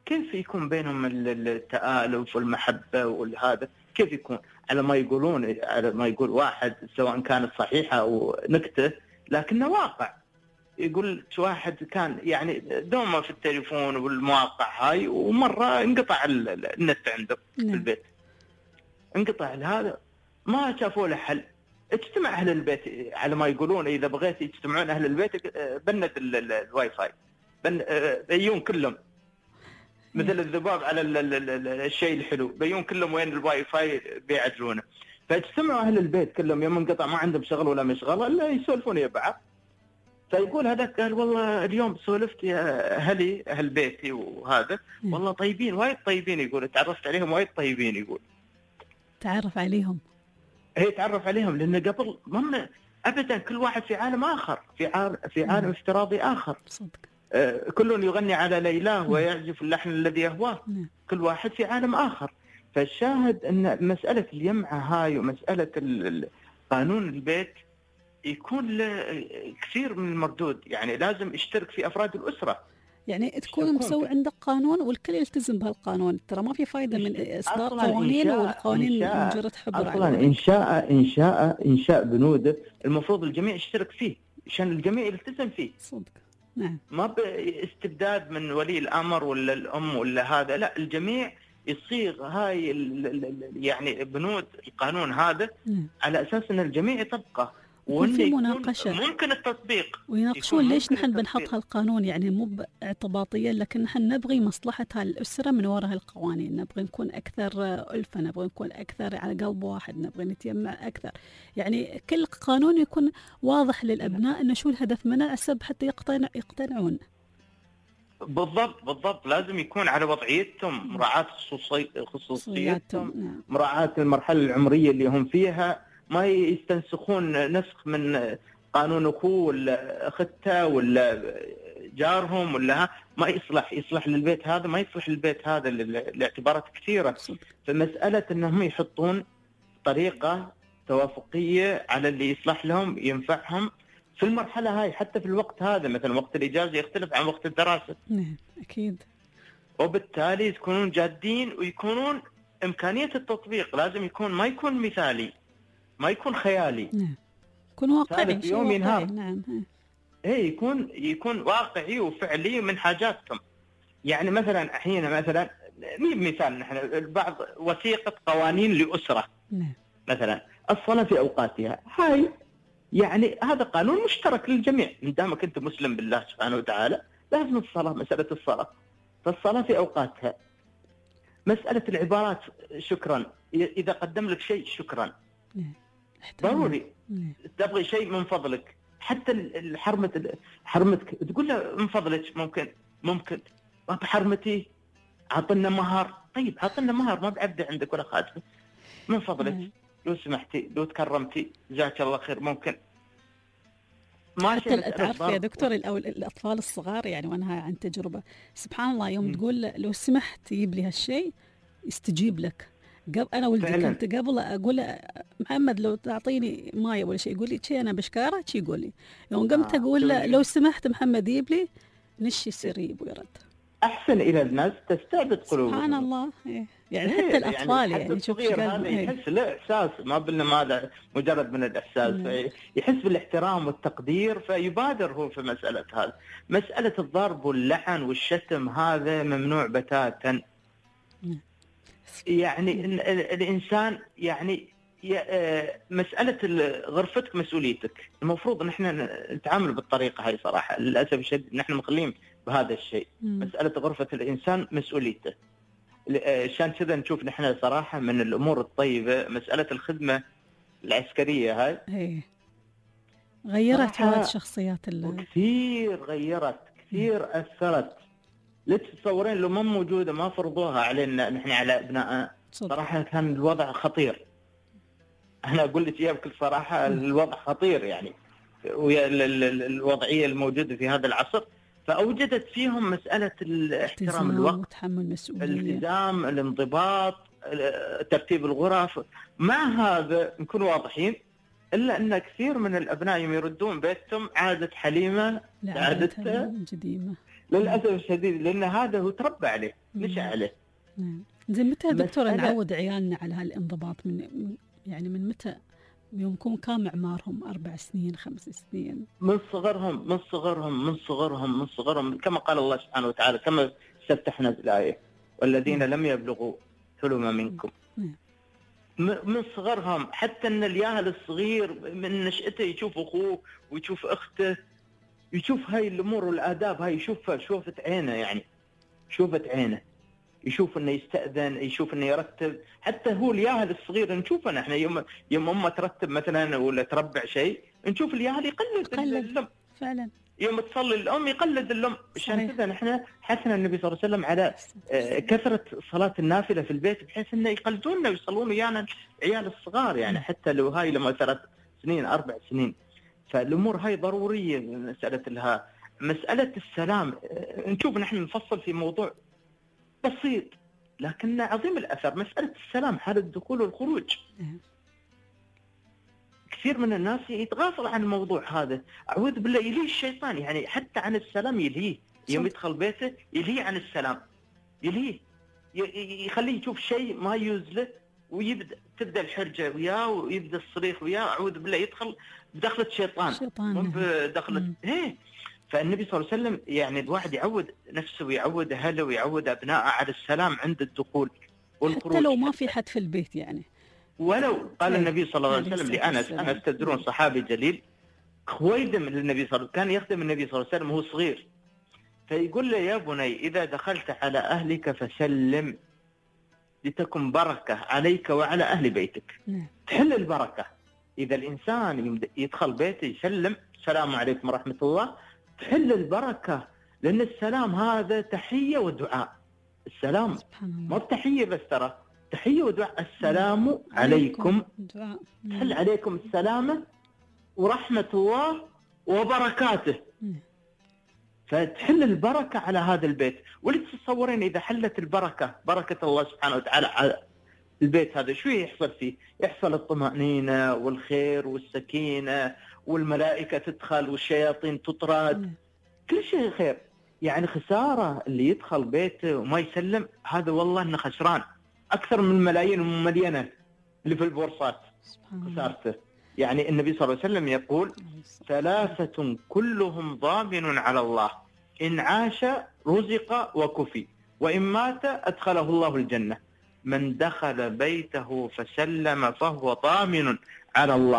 كيف يكون بينهم التآلف والمحبة والهذا؟ كيف يكون على ما يقولون، على ما يقول واحد سواء كانت صحيحة أو نكتة لكنه واقع. يقول واحد كان يعني دوما في التليفون والمواقع هاي، ومرة انقطع النت عنده في البيت، انقطع هذا ما شافوا له حل. اجتمع أهل البيت على ما يقولون، إذا بغيت يجتمعون أهل البيت بند الواي فاي، بيون كلهم مثل الذباب على الشيء الحلو، بيون كلهم وين الواي فاي بيعدلونه. فاجتمعوا أهل البيت كلهم يوم انقطع، ما عندهم شغل ولا مشغل إلا يسولفون يا بعض. فيقول هذاك قال والله اليوم سولفت يا أهلي أهل بيتي وهذا والله طيبين وايد طيبين، يقول تعرفت عليهم وايد طيبين. يقول تعرف عليهم، هي تعرف عليهم لأن قبل ما أبدا كل واحد في عالم آخر، في عالم في عالم افتراضي آخر. صدق. آه كل يغني على ليلاه ويعزف اللحن الذي يهواه. كل واحد في عالم آخر. فالشاهد أن مسألة الجمعة هاي ومسألة قانون البيت يكون له كثير من المردود، يعني لازم يشترك في أفراد الأسرة. يعني تكون مسوي عندك قانون والكل يلتزم بهالقانون، ترى ما في فايدة من إصدار قوانين والقوانين مجرد حبر. أصلا إنشاء إنشاء إنشاء بنود المفروض الجميع يشترك فيه عشان الجميع يلتزم فيه. صدق. نعم. ما باستبداد من ولي الأمر ولا الأم ولا هذا، لا الجميع يصيغ هاي يعني بنود القانون هذا م. على أساس أن الجميع يطبقه وفي مناقشة ممكن التطبيق، ويناقشون ليش نحن بنحط هالقانون، يعني مو اعتباطيا لكن نحن نبغي مصلحة هالأسرة من وراء هالقوانين، نبغي نكون أكثر ألفة، نبغي نكون أكثر على قلب واحد، نبغي نتجمع أكثر. يعني كل قانون يكون واضح للأبناء إنه شو الهدف منه أسب حتى يقتنع يقتنعون. بالضبط بالضبط، لازم يكون على وضعيتهم، مراعاة خصوصيتهم، مراعاة المرحلة العمرية اللي هم فيها، ما يستنسخون نسخ من قانون أخوه ولا أخته ولا جارهم ولا ما يصلح يصلح للبيت هذا، ما يصلح للبيت هذا لاعتبارات كثيرة. فمسألة أنهم يحطون طريقة توافقية على اللي يصلح لهم ينفعهم في المرحلة هاي، حتى في الوقت هذا مثلا وقت الإجازة يختلف عن وقت الدراسة. نعم أكيد. وبالتالي يكونون جادين ويكونون إمكانية التطبيق لازم يكون ما يكون مثالي، ما يكون خيالي. نعم. يكون واقعي. في يوم ينهار. نعم. إيه يكون يكون واقعي وفعلي من حاجاتهم. يعني مثلا أحيانا مثلا مين مثال نحن بعض وثيقة قوانين لأسرة. نعم. مثلا الصلاة في أوقاتها، هاي يعني هذا قانون مشترك للجميع، من دامك أنت مسلم بالله سبحانه وتعالى لازم الصلاة، مسألة الصلاة، فالصلاة في أوقاتها. مسألة العبارات شكرا، إذا قدم لك شيء شكرا. نعم. ضروري. نعم. تبغي شيء من فضلك، حتى الحرمة حرمتك تقول له من فضلك ممكن ممكن ما بحرمتي عطنا مهر، طيب عطنا مهر ما بعبده عندك ولا خاتمه، من فضلك. نعم. لو سمحتي لو تكرمتي جزاك الله خير ممكن. ما حتى تعرف يا دكتور الأطفال الصغار، يعني وأنا عن تجربة سبحان الله يوم م. تقول لو سمحت تجيب لي هالشيء يستجيب لك. قبل أنا ولدي فعلا. كنت قبل أقول محمد لو تعطيني ماي ولا شيء يقول لي شيء أنا بشكارة شيء يقول لي، يوم قمت آه. أقول له لو سمحت محمد يجيب لي نش يصير يجيب ويرد. أحسن إلى الناس تستعبد قلوبهم. سبحان الله. إيه. يعني حتى إيه الأطفال يعني, يعني شوف هذا يحس له إحساس، ما قلنا ماذا مجرد من الإحساس، يحس بالاحترام والتقدير فيبادر هو في مسألة هذا. مسألة الضرب واللعن والشتم هذا ممنوع بتاتا. يعني الإنسان يعني مسألة غرفتك مسؤوليتك، المفروض نحن نتعامل بالطريقة هاي صراحة. للأسف الشديد نحن مخلين بهذا الشيء. مسألة غرفة الإنسان مسؤوليته. عشان كذا نشوف نحن صراحة من الأمور الطيبة مسألة الخدمة العسكرية هاي. هي. غيرت هذه الشخصيات كثير، غيرت كثير، أثرت. لا تتصورين لو ما موجودة ما فرضوها علينا نحن على أبناء، صراحة كان الوضع خطير. أنا أقول لك إياه بكل صراحة الوضع خطير يعني، والوضعية الموجودة في هذا العصر. فأوجدت فيهم مسألة الاحترام الوقت، وتحمل مسؤولية، الالتزام، الانضباط، ترتيب الغرف. مع هذا نكون واضحين إلا أن كثير من الأبناء يردون بيتهم عادة حليمة، عادة قديمة. للاسف الشديد، لان هذا هو تربى عليه نشأ عليه. نعم. زي متى دكتور مسألة- نعود عيالنا على هالانضباط؟ من من- يعني من متى؟ يوم يكون كام اعمارهم؟ اربع سنين، خمس سنين؟ من صغرهم من صغرهم من صغرهم من صغرهم كما قال الله سبحانه وتعالى، كما استفتحنا الآية: والذين لم يبلغوا حلم منكم. نعم. م- من صغرهم، حتى ان الياهل الصغير من نشأته يشوف اخوه ويشوف اخته، يشوف هاي الامور والاداب، هاي يشوفها شوفة عينه، يعني شوفة عينه، يشوف انه يستأذن، يشوف انه يرتب. حتى هو الياهل الصغير نشوفه نحن يوم يوم امه ترتب مثلا ولا تربع شيء، نشوف الياهل يقلد يقلد. الام. فعلا. يوم تصلي الام يقلد الام. عشان صحيح. كذا نحن حثنا النبي صلى الله عليه وسلم على آه، كثرة صلاة النافلة في البيت، بحيث انه يقلدوننا ويصلون ويانا العيال الصغار، يعني حتى لو هاي لما ثلاث سنين اربع سنين. فالامور هاي ضرورية. مسألة لها مسألة السلام، آه، نشوف نحن نفصل في موضوع بسيط لكنه عظيم الأثر، مسألة السلام حال الدخول والخروج. نعم. كثير من الناس يتغافل عن الموضوع هذا، أعوذ بالله، يلهي الشيطان، يعني حتى عن السلام يلهيه. يوم يدخل بيته يلهيه عن السلام، يلهيه، ي- يخليه يشوف شيء ما يوزله، ويبدأ تبدأ الحرجة وياه ويبدأ الصريخ وياه، أعوذ بالله، يدخل بدخلة شيطان شيطان. مو بدخلة ايه. فالنبي صلى الله عليه وسلم يعني الواحد يعود نفسه ويعود أهله ويعود أبنائه على السلام عند الدخول والخروج. حتى لو ما في حد في البيت يعني. ولو قال أي. النبي صلى الله عليه عليه وسلم الصلاة لأنس، والسلام. أنس تدرون صحابي جليل، خويدم للنبي صلى الله عليه وسلم، كان يخدم النبي صلى الله عليه وسلم وهو صغير، فيقول له: يا بني إذا دخلت على أهلك فسلم لتكن بركة عليك وعلى أهل بيتك. نعم. تحل البركة إذا الإنسان يمد- يدخل بيته يسلم: السلام عليكم ورحمة الله، تحل البركة، لأن السلام هذا تحية ودعاء. السلام سبحان الله. ما بتحية بس، ترى تحية ودعاء. السلام عليكم، دعاء. تحل عليكم السلامة ورحمة الله وبركاته، نعم. فتحل البركة على هذا البيت. واللي تتصورين إذا حلت البركة، بركة الله سبحانه وتعالى على البيت هذا، شو يحصل فيه؟ يحصل الطمأنينة والخير والسكينة، والملائكة تدخل والشياطين تطرد، نعم. كل شيء خير. يعني خسارة اللي يدخل بيته وما يسلم، هذا والله إنه خسران أكثر من الملايين المليونة اللي في البورصات سبحان الله. خسارته. يعني النبي صلى الله عليه وسلم يقول: عليه الصلاة ثلاثة كلهم ضامن على الله، إن عاش رزق وكفي، وإن مات أدخله الله الجنة. من دخل بيته فسلم فهو ضامن على الله.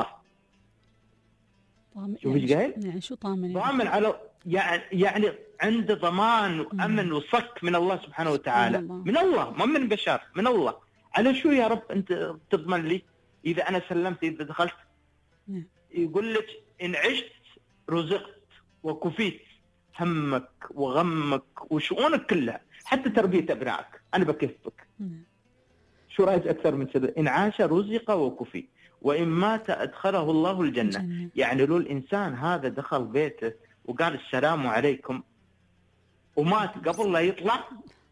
طامن. شوف ايش يعني قايل؟ يعني شو طامن؟ ضامن على يعني يعني عنده ضمان وأمن وصك من الله سبحانه وتعالى، الله. من الله ما من بشر، من الله. على شو يا رب أنت تضمن لي إذا أنا سلمت، إذا دخلت؟ نعم. يقول لك: إن عشت رزقت وكفيت همك وغمك وشؤونك كلها، حتى تربية أبنائك أنا بكفك. نعم. شو رأيك أكثر من كذا؟ إن عاش رزق وكفي، وإن مات أدخله الله الجنة. الجنة. يعني لو الإنسان هذا دخل بيته وقال السلام عليكم ومات قبل لا يطلع،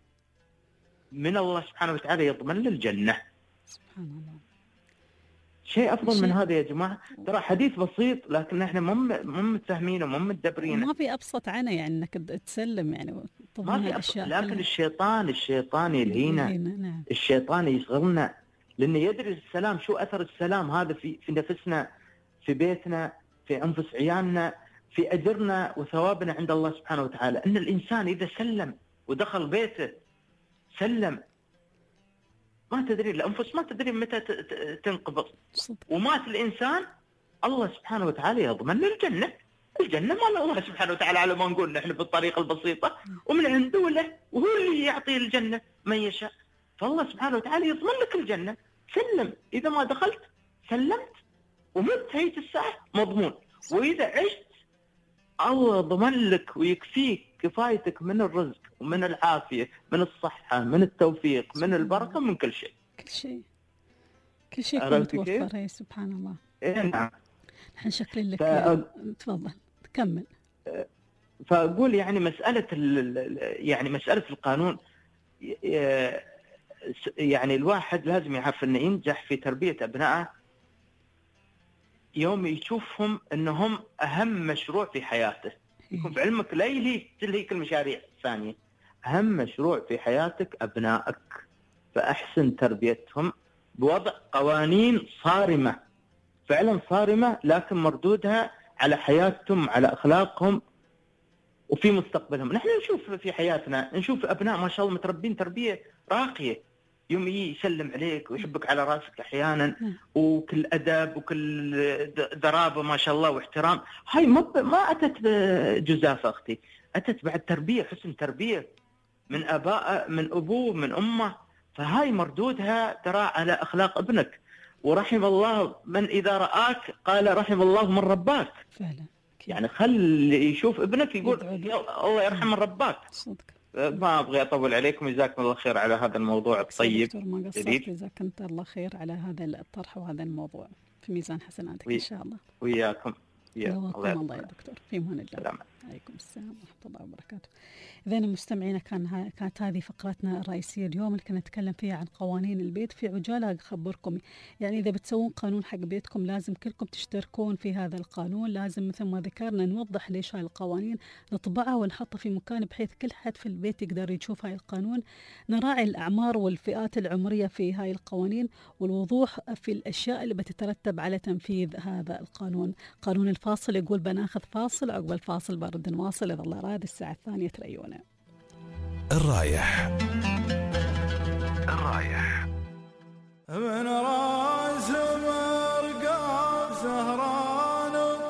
من الله سبحانه وتعالى يضمن له الجنة. سبحان الله. شيء أفضل شيء- من هذا يا جماعة. ترى حديث بسيط لكن احنا مو مو متفاهمينه ومو متدبرينه. ما في ابسط عنه، يعني انك تسلم يعني ما تضمن في هالاشياء أفضل. لكن كلها. الشيطان الشيطان يلهينا، نعم. الشيطان يشغلنا، لأنه يدري السلام شو أثر السلام هذا في في نفسنا، في بيتنا، في أنفس عيالنا، في أجرنا وثوابنا عند الله سبحانه وتعالى. أن الإنسان إذا سلم ودخل بيته سلم، ما تدري الأنفس ما تدري متى ت- ت- تنقبض، صدق. ومات الإنسان الله سبحانه وتعالى يضمن له الجنة. الجنة مال الله سبحانه وتعالى على ما نقول نحن بالطريقة البسيطة، ومن عنده له، وهو اللي يعطي الجنة من يشاء. فالله سبحانه وتعالى يضمن لك الجنة. سلم، إذا ما دخلت سلمت ومت هي الساعة مضمون، وإذا عشت الله ضمن لك ويكفيك كفايتك من الرزق ومن العافية، من الصحة، من التوفيق، من البركة، من كل شيء. كل شيء كل شيء يكون عرفتي كيف؟ متوفر. هي سبحان الله. إيه نعم. نحن شاكرين لك. ف- تفضل تكمل. فأقول يعني مسألة ال- ال- يعني مسألة القانون، ي- يعني الواحد لازم يعرف أنه ينجح في تربية أبنائه يوم يشوفهم أنهم أهم مشروع في حياته. يكون في علمك لا يليك تلهيك المشاريع الثانية. أهم مشروع في حياتك أبنائك، فأحسن تربيتهم بوضع قوانين صارمة، فعلا صارمة، لكن مردودها على حياتهم، على أخلاقهم وفي مستقبلهم. نحن نشوف في حياتنا، نشوف أبناء ما شاء الله متربين تربية راقية، يوم يسلم عليك ويحبك على راسك أحيانا، وكل أدب وكل ضرابة ما شاء الله واحترام. هاي ما ما أتت جزافة أختي، أتت بعد تربية، حسن تربية من أباء، من أبوه، من أمه. فهاي مردودها ترى على أخلاق ابنك. ورحم الله من إذا رآك قال رحم الله من رباك. فعلا. يعني خلي يشوف ابنك يقول الله يرحم من رباك. صدق. ما أبغي أطول عليكم، جزاكم الله خير على هذا الموضوع الطيب. دكتور ما قصرت، جزاك أنت الله خير على هذا الطرح وهذا الموضوع، في ميزان حسناتك وي... إن شاء الله. وياكم. وياكم الله, الله يا دكتور، في امان الله. سلام. عليكم السلام ورحمة الله وبركاته. إذا مستمعينا، كان ها كانت هذه فقرتنا الرئيسية اليوم اللي كنا نتكلم فيها عن قوانين البيت. في عجالة أخبركم، يعني إذا بتسوون قانون حق بيتكم لازم كلكم تشتركون في هذا القانون. لازم مثل ما ذكرنا نوضح ليش هاي القوانين، نطبعها ونحطها في مكان بحيث كل حد في البيت يقدر يشوف هاي القانون. نراعي الأعمار والفئات العمرية في هاي القوانين، والوضوح في الأشياء اللي بتترتب على تنفيذ هذا القانون. قانون الفاصل يقول بناخذ فاصل، عقب الفاصل برد نواصل إذا الله راد. الساعة الثانية تريونا. الرايح الرايح من راس مرقاب سهران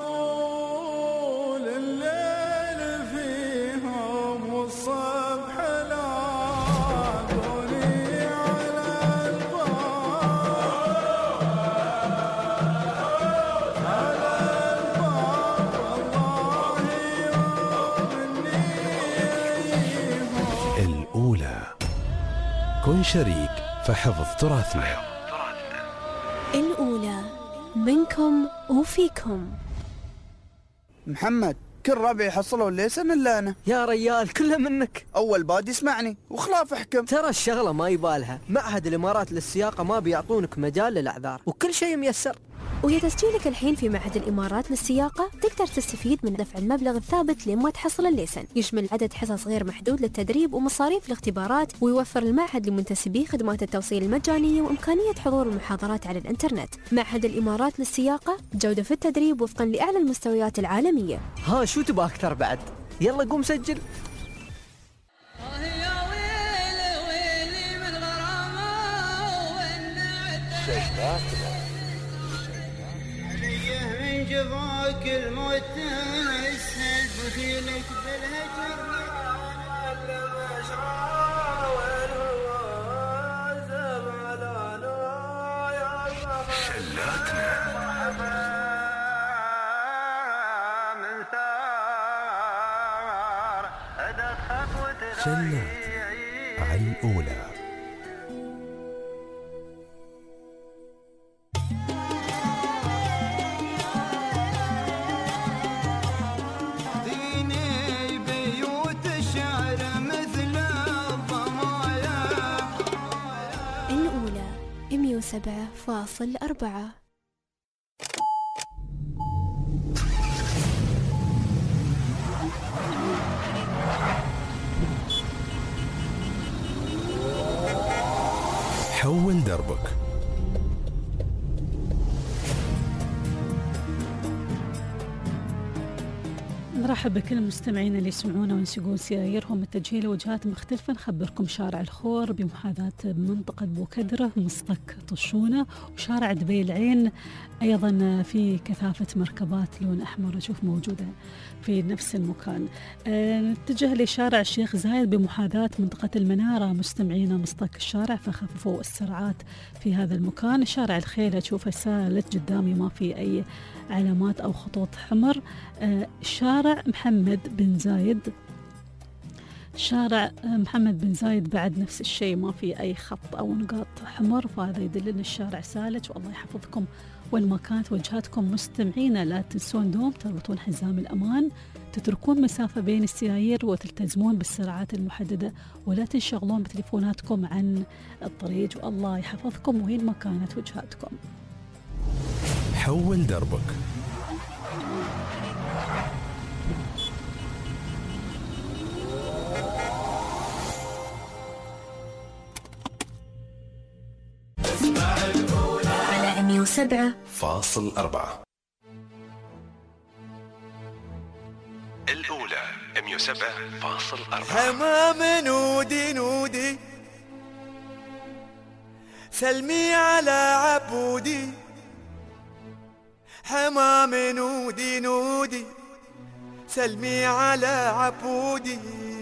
طول الليل فيهم، والصبح لاقوني على الباب على الباب والله يوم الأولى. كن شريك فحفظ تراثنا. الأولى منكم وفيكم. محمد كل ربع يحصلوا الليسن إلا أنا. يا ريال كله منك. أول باد يسمعني وخلاف احكم. ترى الشغلة ما يبالها، معهد الإمارات للسياقة ما بيعطونك مجال للأعذار وكل شيء ميسر. ويا تسجيلك الحين في معهد الإمارات للسياقة تقدر تستفيد من دفع المبلغ الثابت لما تحصل الليسن. يشمل عدد حصص غير محدود للتدريب ومصاريف الاختبارات، ويوفر المعهد لمنتسبيه خدمات التوصيل المجانية وإمكانية حضور المحاضرات على الإنترنت. معهد الإمارات للسياقة، جودة في التدريب وفقا لأعلى المستويات العالمية. ها شو تبغى أكثر بعد؟ يلا قوم سجل. جفاك الموت اسهل فتيلك بالهجر شلاتنا من ثار أدت خطوة شلات على الأولى. مئة وسبعة فاصل أربعة. حول دربك. نرحب بكل المستمعين اللي يسمعونا وينسقون سيايرهم التجهيل لوجهات مختلفة. نخبركم شارع الخور بمحاذاة منطقة بوكدرة مسقك طشونة، وشارع دبي العين أيضا في كثافة مركبات لون أحمر أشوف موجودة في نفس المكان. أه نتجه لشارع الشيخ زايد بمحاذاة منطقة المنارة مستمعينا مسقك الشارع، فخففوا السرعات في هذا المكان. شارع الخيل أشوفه سالت قدامي ما في أي علامات أو خطوط حمر. أه شارع محمد بن زايد، شارع محمد بن زايد بعد نفس الشيء ما في أي خط أو نقاط حمر، فهذا يدل أن الشارع سالج. والله يحفظكم وين ما كانت وجهاتكم مستمعينا. لا تنسون دوم تربطون حزام الأمان، تتركون مسافة بين السيايير وتلتزمون بالسرعات المحددة، ولا تنشغلون بتليفوناتكم عن الطريق. والله يحفظكم وين ما كانت وجهاتكم. حول دربك. وسبعة فاصل أربعة. الأولى مية وسبعة فاصل أربعة. حمام نودي نودي سلمي على عبودي، حمام نودي نودي سلمي على عبودي،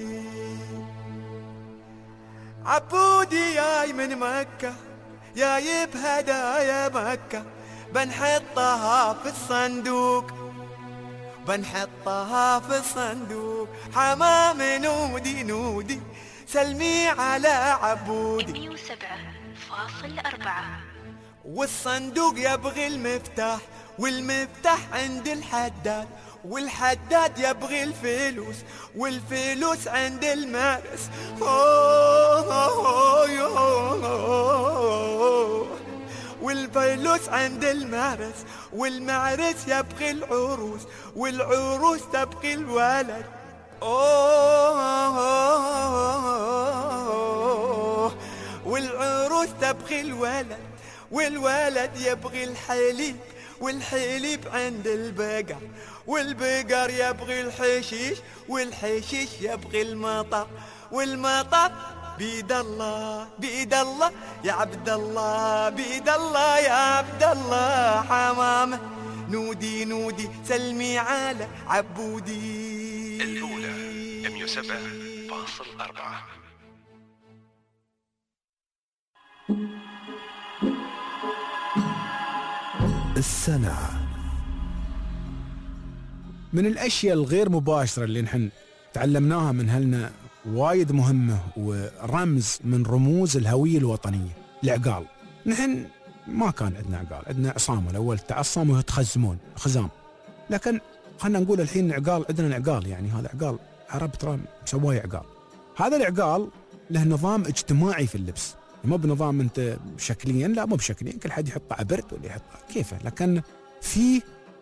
عبودي جاي من مكة جايب هدايا مكة، بنحطها في الصندوق بنحطها في الصندوق، حمام نودي نودي سلمي على عبودي. مية وسبعة فاصل أربعة. والصندوق يبغي المفتاح، والمفتاح عند الحداد، والحداد يبغي الفلوس، والفلوس عند المارس. والفلوس عند المارس، والمعرس يبغي العروس، والعروس تبغي الولد. والعروس تبغي الولد، والولد يبغي الحليب، والحليب عند البقر، والبقر يبغي الحشيش، والحشيش يبغي المطر، والمطر بيد الله بيد الله يا عبد الله، بيد الله يا عبد الله، حمامة نودي نودي سلمي على عبودي. الأولى مية وسبعة فاصل أربعة. السنة. من الأشياء الغير مباشرة اللي نحن تعلمناها من أهلنا وايد مهمة ورمز من رموز الهوية الوطنية، العقال. نحن ما كان عندنا عقال، عندنا عصامة، الأول تعصم ويتخزمون خزام، لكن خلنا نقول الحين عقال، عندنا العقال يعني هذا عقال عرب ترى مسواي عقال. هذا العقال له نظام اجتماعي في اللبس، مو بنظام انت شكليا، لا مو بشكليا، كل حد يحط عبرت ولا يحط كيفه، لكن في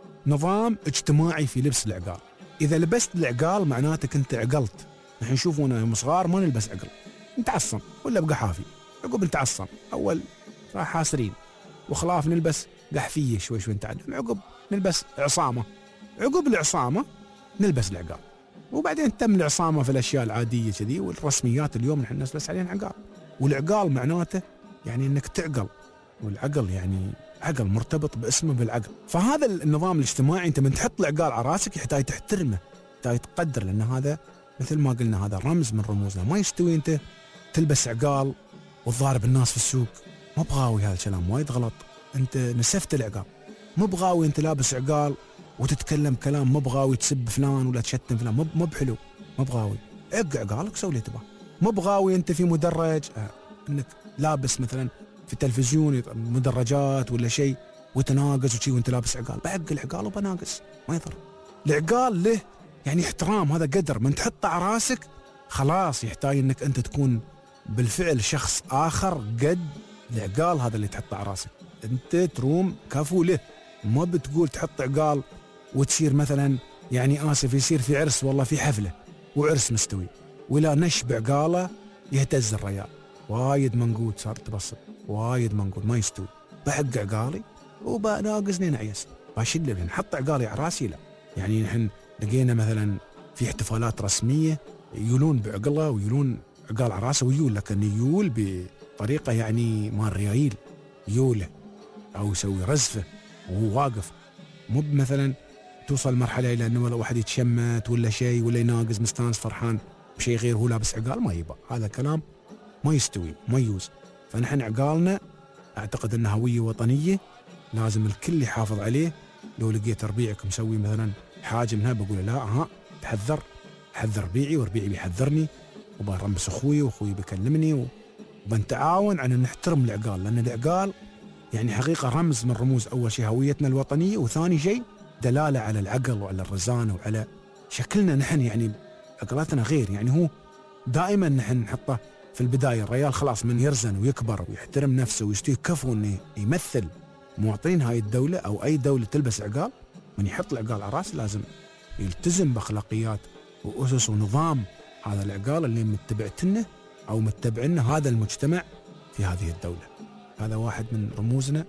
نظام اجتماعي في لبس العقال. اذا لبست العقال معناتك انت عقلت. نحن نشوفونا يوم صغار ما نلبس عقل، نتعصم ولا بقحافي، عقب نتعصم، اول راح حاسرين وخلاف نلبس قحفيه شوي شوي نتعلم، عقب نلبس عصامه، عقب العصامه نلبس العقال، وبعدين تم العصامه في الاشياء العاديه كذي، والرسميات اليوم نحن نلبس عليها عقال. والعقال معناته يعني انك تعقل، والعقل يعني عقل مرتبط باسمه بالعقل. فهذا النظام الاجتماعي انت من تحط العقال على راسك يحتاج تحترمه، يحتاج تقدر، لان هذا مثل ما قلنا هذا رمز من رموزنا. ما يستوي انت تلبس عقال وتضارب الناس في السوق، مو بغاوي، هذا الكلام وايد غلط. انت نسفت العقال، مو بغاوي انت لابس عقال وتتكلم كلام، مو بغاوي تسب فلان ولا تشتم فلان، مو مو بحلو، مو بغاوي، عق عقالك سوي اللي تبغاه. مو بغاوي انت في مدرج اه انك لابس مثلا في التلفزيون مدرجات ولا شيء وتناقص وشي وانت لابس عقال، بعق العقال وبناقص ما يضر. العقال له يعني احترام، هذا قدر من تحطه على راسك خلاص يحتاج انك انت تكون بالفعل شخص اخر قد العقال هذا اللي تحطه على راسك، انت تروم كفو له. ما بتقول تحط عقال وتصير مثلا يعني اسف يصير في عرس والله في حفله وعرس مستوي ولا نش بعقاله يهتز الريال، وايد منقود صار تبصر، وايد منقود ما يستوي. بحق عقالي وبناقصني نعيس، بشيل لي نحط عقالي على راسي لا. يعني نحن لقينا مثلا في احتفالات رسميه يولون بعقله ويولون عقال على راسه ويول، لكن يول بطريقه يعني مال ريايل يوله او يسوي رزفه وهو واقف، مو مثلا توصل مرحله الى انه واحد يتشمت ولا شيء ولا يناقز مستانس فرحان بشيء غير هو لابس عقال، ما يبقى هذا كلام ما يستوي ما يجوز. فنحن عقالنا اعتقد انه هويه وطنيه لازم الكل يحافظ عليه. لو لقيت ربيعك مسوي مثلا حاجه منها بقول لا ها تحذر، حذر ربيعي وربيعي بيحذرني وبرمس اخوي واخوي بيكلمني، وبنتعاون على ان نحترم العقال، لان العقال يعني حقيقه رمز من رموز اول شيء هويتنا الوطنيه، وثاني شيء دلاله على العقل وعلى الرزانه وعلى شكلنا نحن. يعني عقلاتنا غير، يعني هو دائما نحن نحطه في البدايه الريال خلاص من يرزن ويكبر ويحترم نفسه ويستوي كفو انه يمثل مواطنين هاي الدوله او اي دوله تلبس عقال، من يحط العقال على راس لازم يلتزم باخلاقيات واسس ونظام هذا العقال اللي متبعتنه او متبعنا هذا المجتمع في هذه الدوله. هذا واحد من رموزنا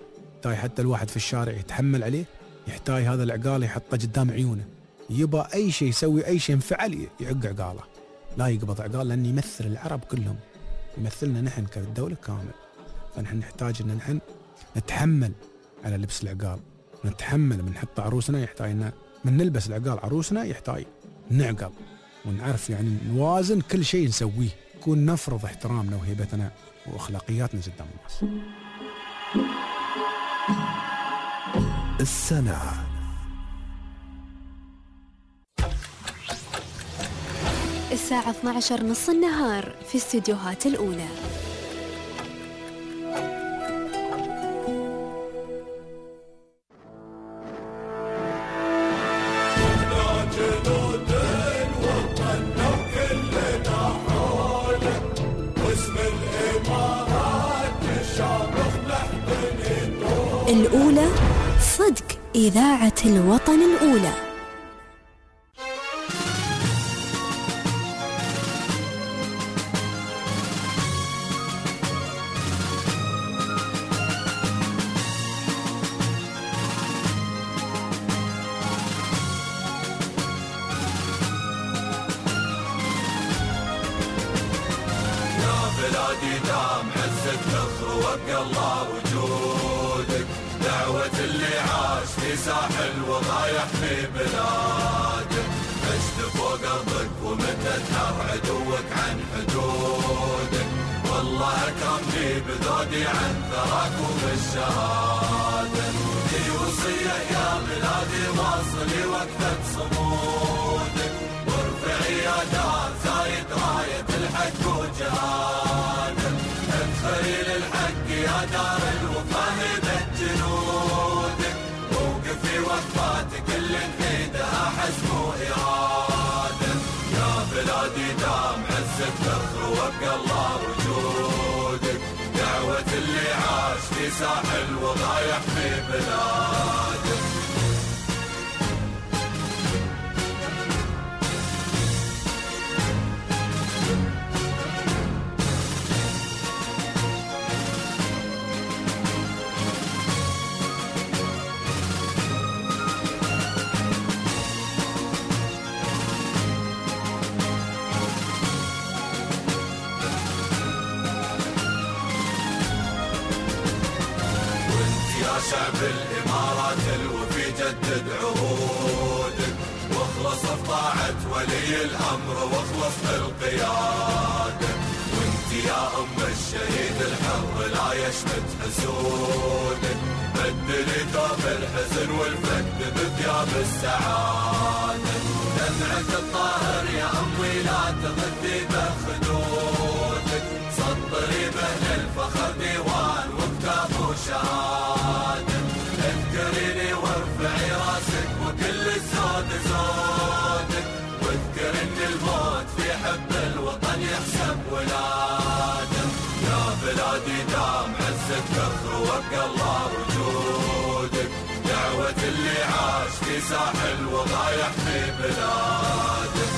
يحتاج حتى الواحد في الشارع يتحمل عليه، يحتاج هذا العقال يحطه قدام عيونه، يبى أي شيء يسوي أي شيء انفعل يعق عقاله، لا يقبض عقال لأن يمثل العرب كلهم، يمثلنا نحن كدولة كامل. فنحن نحتاج أن نحن نتحمل على لبس العقال، نتحمل من نحط عروسنا، يحتاج أن من نلبس العقال عروسنا يحتاج نعقل ونعرف يعني نوازن كل شيء نسويه، نكون نفرض احترامنا وهيبتنا وأخلاقياتنا قدام الناس. السنة الساعة اثني عشر نص النهار في استديوهات الأولى. الأولى صدق إذاعة الوطن الأولى. بلادي دام عزك فخر وابقى الله وجودك، دعوة اللي عاش في ساحل وضايح في بلادك، عشت فوق ارضك ومدت نار عدوك عن حدودك، والله اكرمني بذودي عن ثراك وبالشهادة، دي وصية يا بلادي واصلي وقفة صمودك، وارفعي يا دار زايد راية الحق وجهادك، ادخلي للحق يا دار الوفا هبت جنودك، ووقفي وقفاتك اللي نفيدها حزم وإرادة، يا بلادي دام عزك فخر وابقى الله وجودك، دعوة اللي عاش في ساحل وضايح في بلادك. شعب الإمارات الوفي جدد عهودك، واخلص في طاعة ولي الأمر واخلص بالقيادة، وانت يا أم الشهيد الحر لا يشمت حسودك، بدلي ثوب الحزن والفقد بثياب السعادة، دمعة الطاهر يا أمي لا تغذي بخدودك، سطري بأهل الفخر ديوان وكتاب وشهادة، اذكريني وارفعي راسك وكل الزود زودك، واذكر ان الموت في حب الوطن يحسب ولاده، يا بلادي دام عزك فخر وابقى الله وجودك، دعوة اللي عاش في ساحل وضايح في بلادك.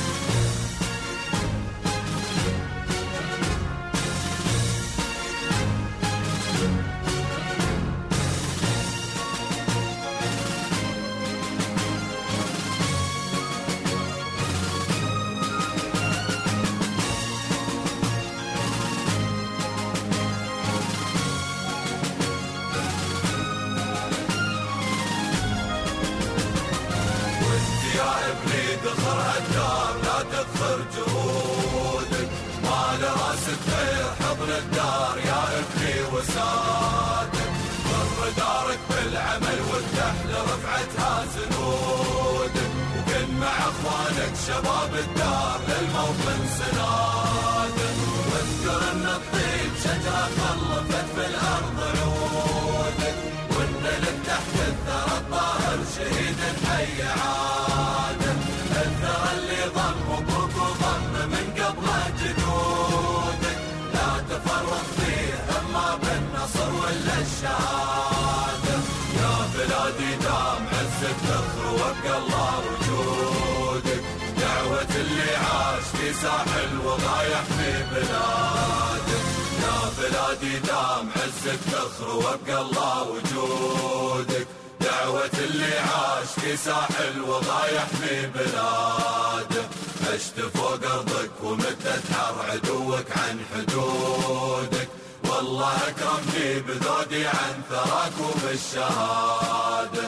دخر هالدار لا تدخر جهودك، ما لراسك غير حضن الدار يا ابني وسادك، مر دارك بالعمل وافتح لرفعتها زنودك، وكن مع اخوانك شباب الدار للموطن سنادك، واذكر ان الطيب شجرة خلفت في الارض عودك، وان لك تحت الثرى الطاهر شهيد حي عادك، الثرى اللي ضم ابوك وضم من قبل جدودك، لا تفرط فيه اما بالنصر ولا الشهاده، يا بلادي دام عزك فخر وابقى الله وجودك، دعوة اللي عاش في ساحل وضايح في بلادك، يا بلادي دام عزك تخروى بقى الله وجودك، دعوة اللي عاش في ساحل وضايح في بلاده، عشت فوق أرضك ومتت حر عدوك عن حدودك، والله أكرمني بذودي عن ثراك وبالشهادة.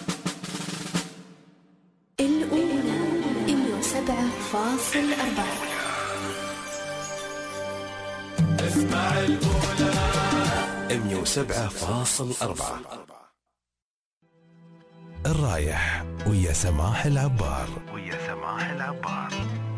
الأولى مية وسبعة فاصل أربعة. اسمع الأولى مية وسبعة فاصل أربعة. الرايح ويا سماح العبار. ويا سماح العبار.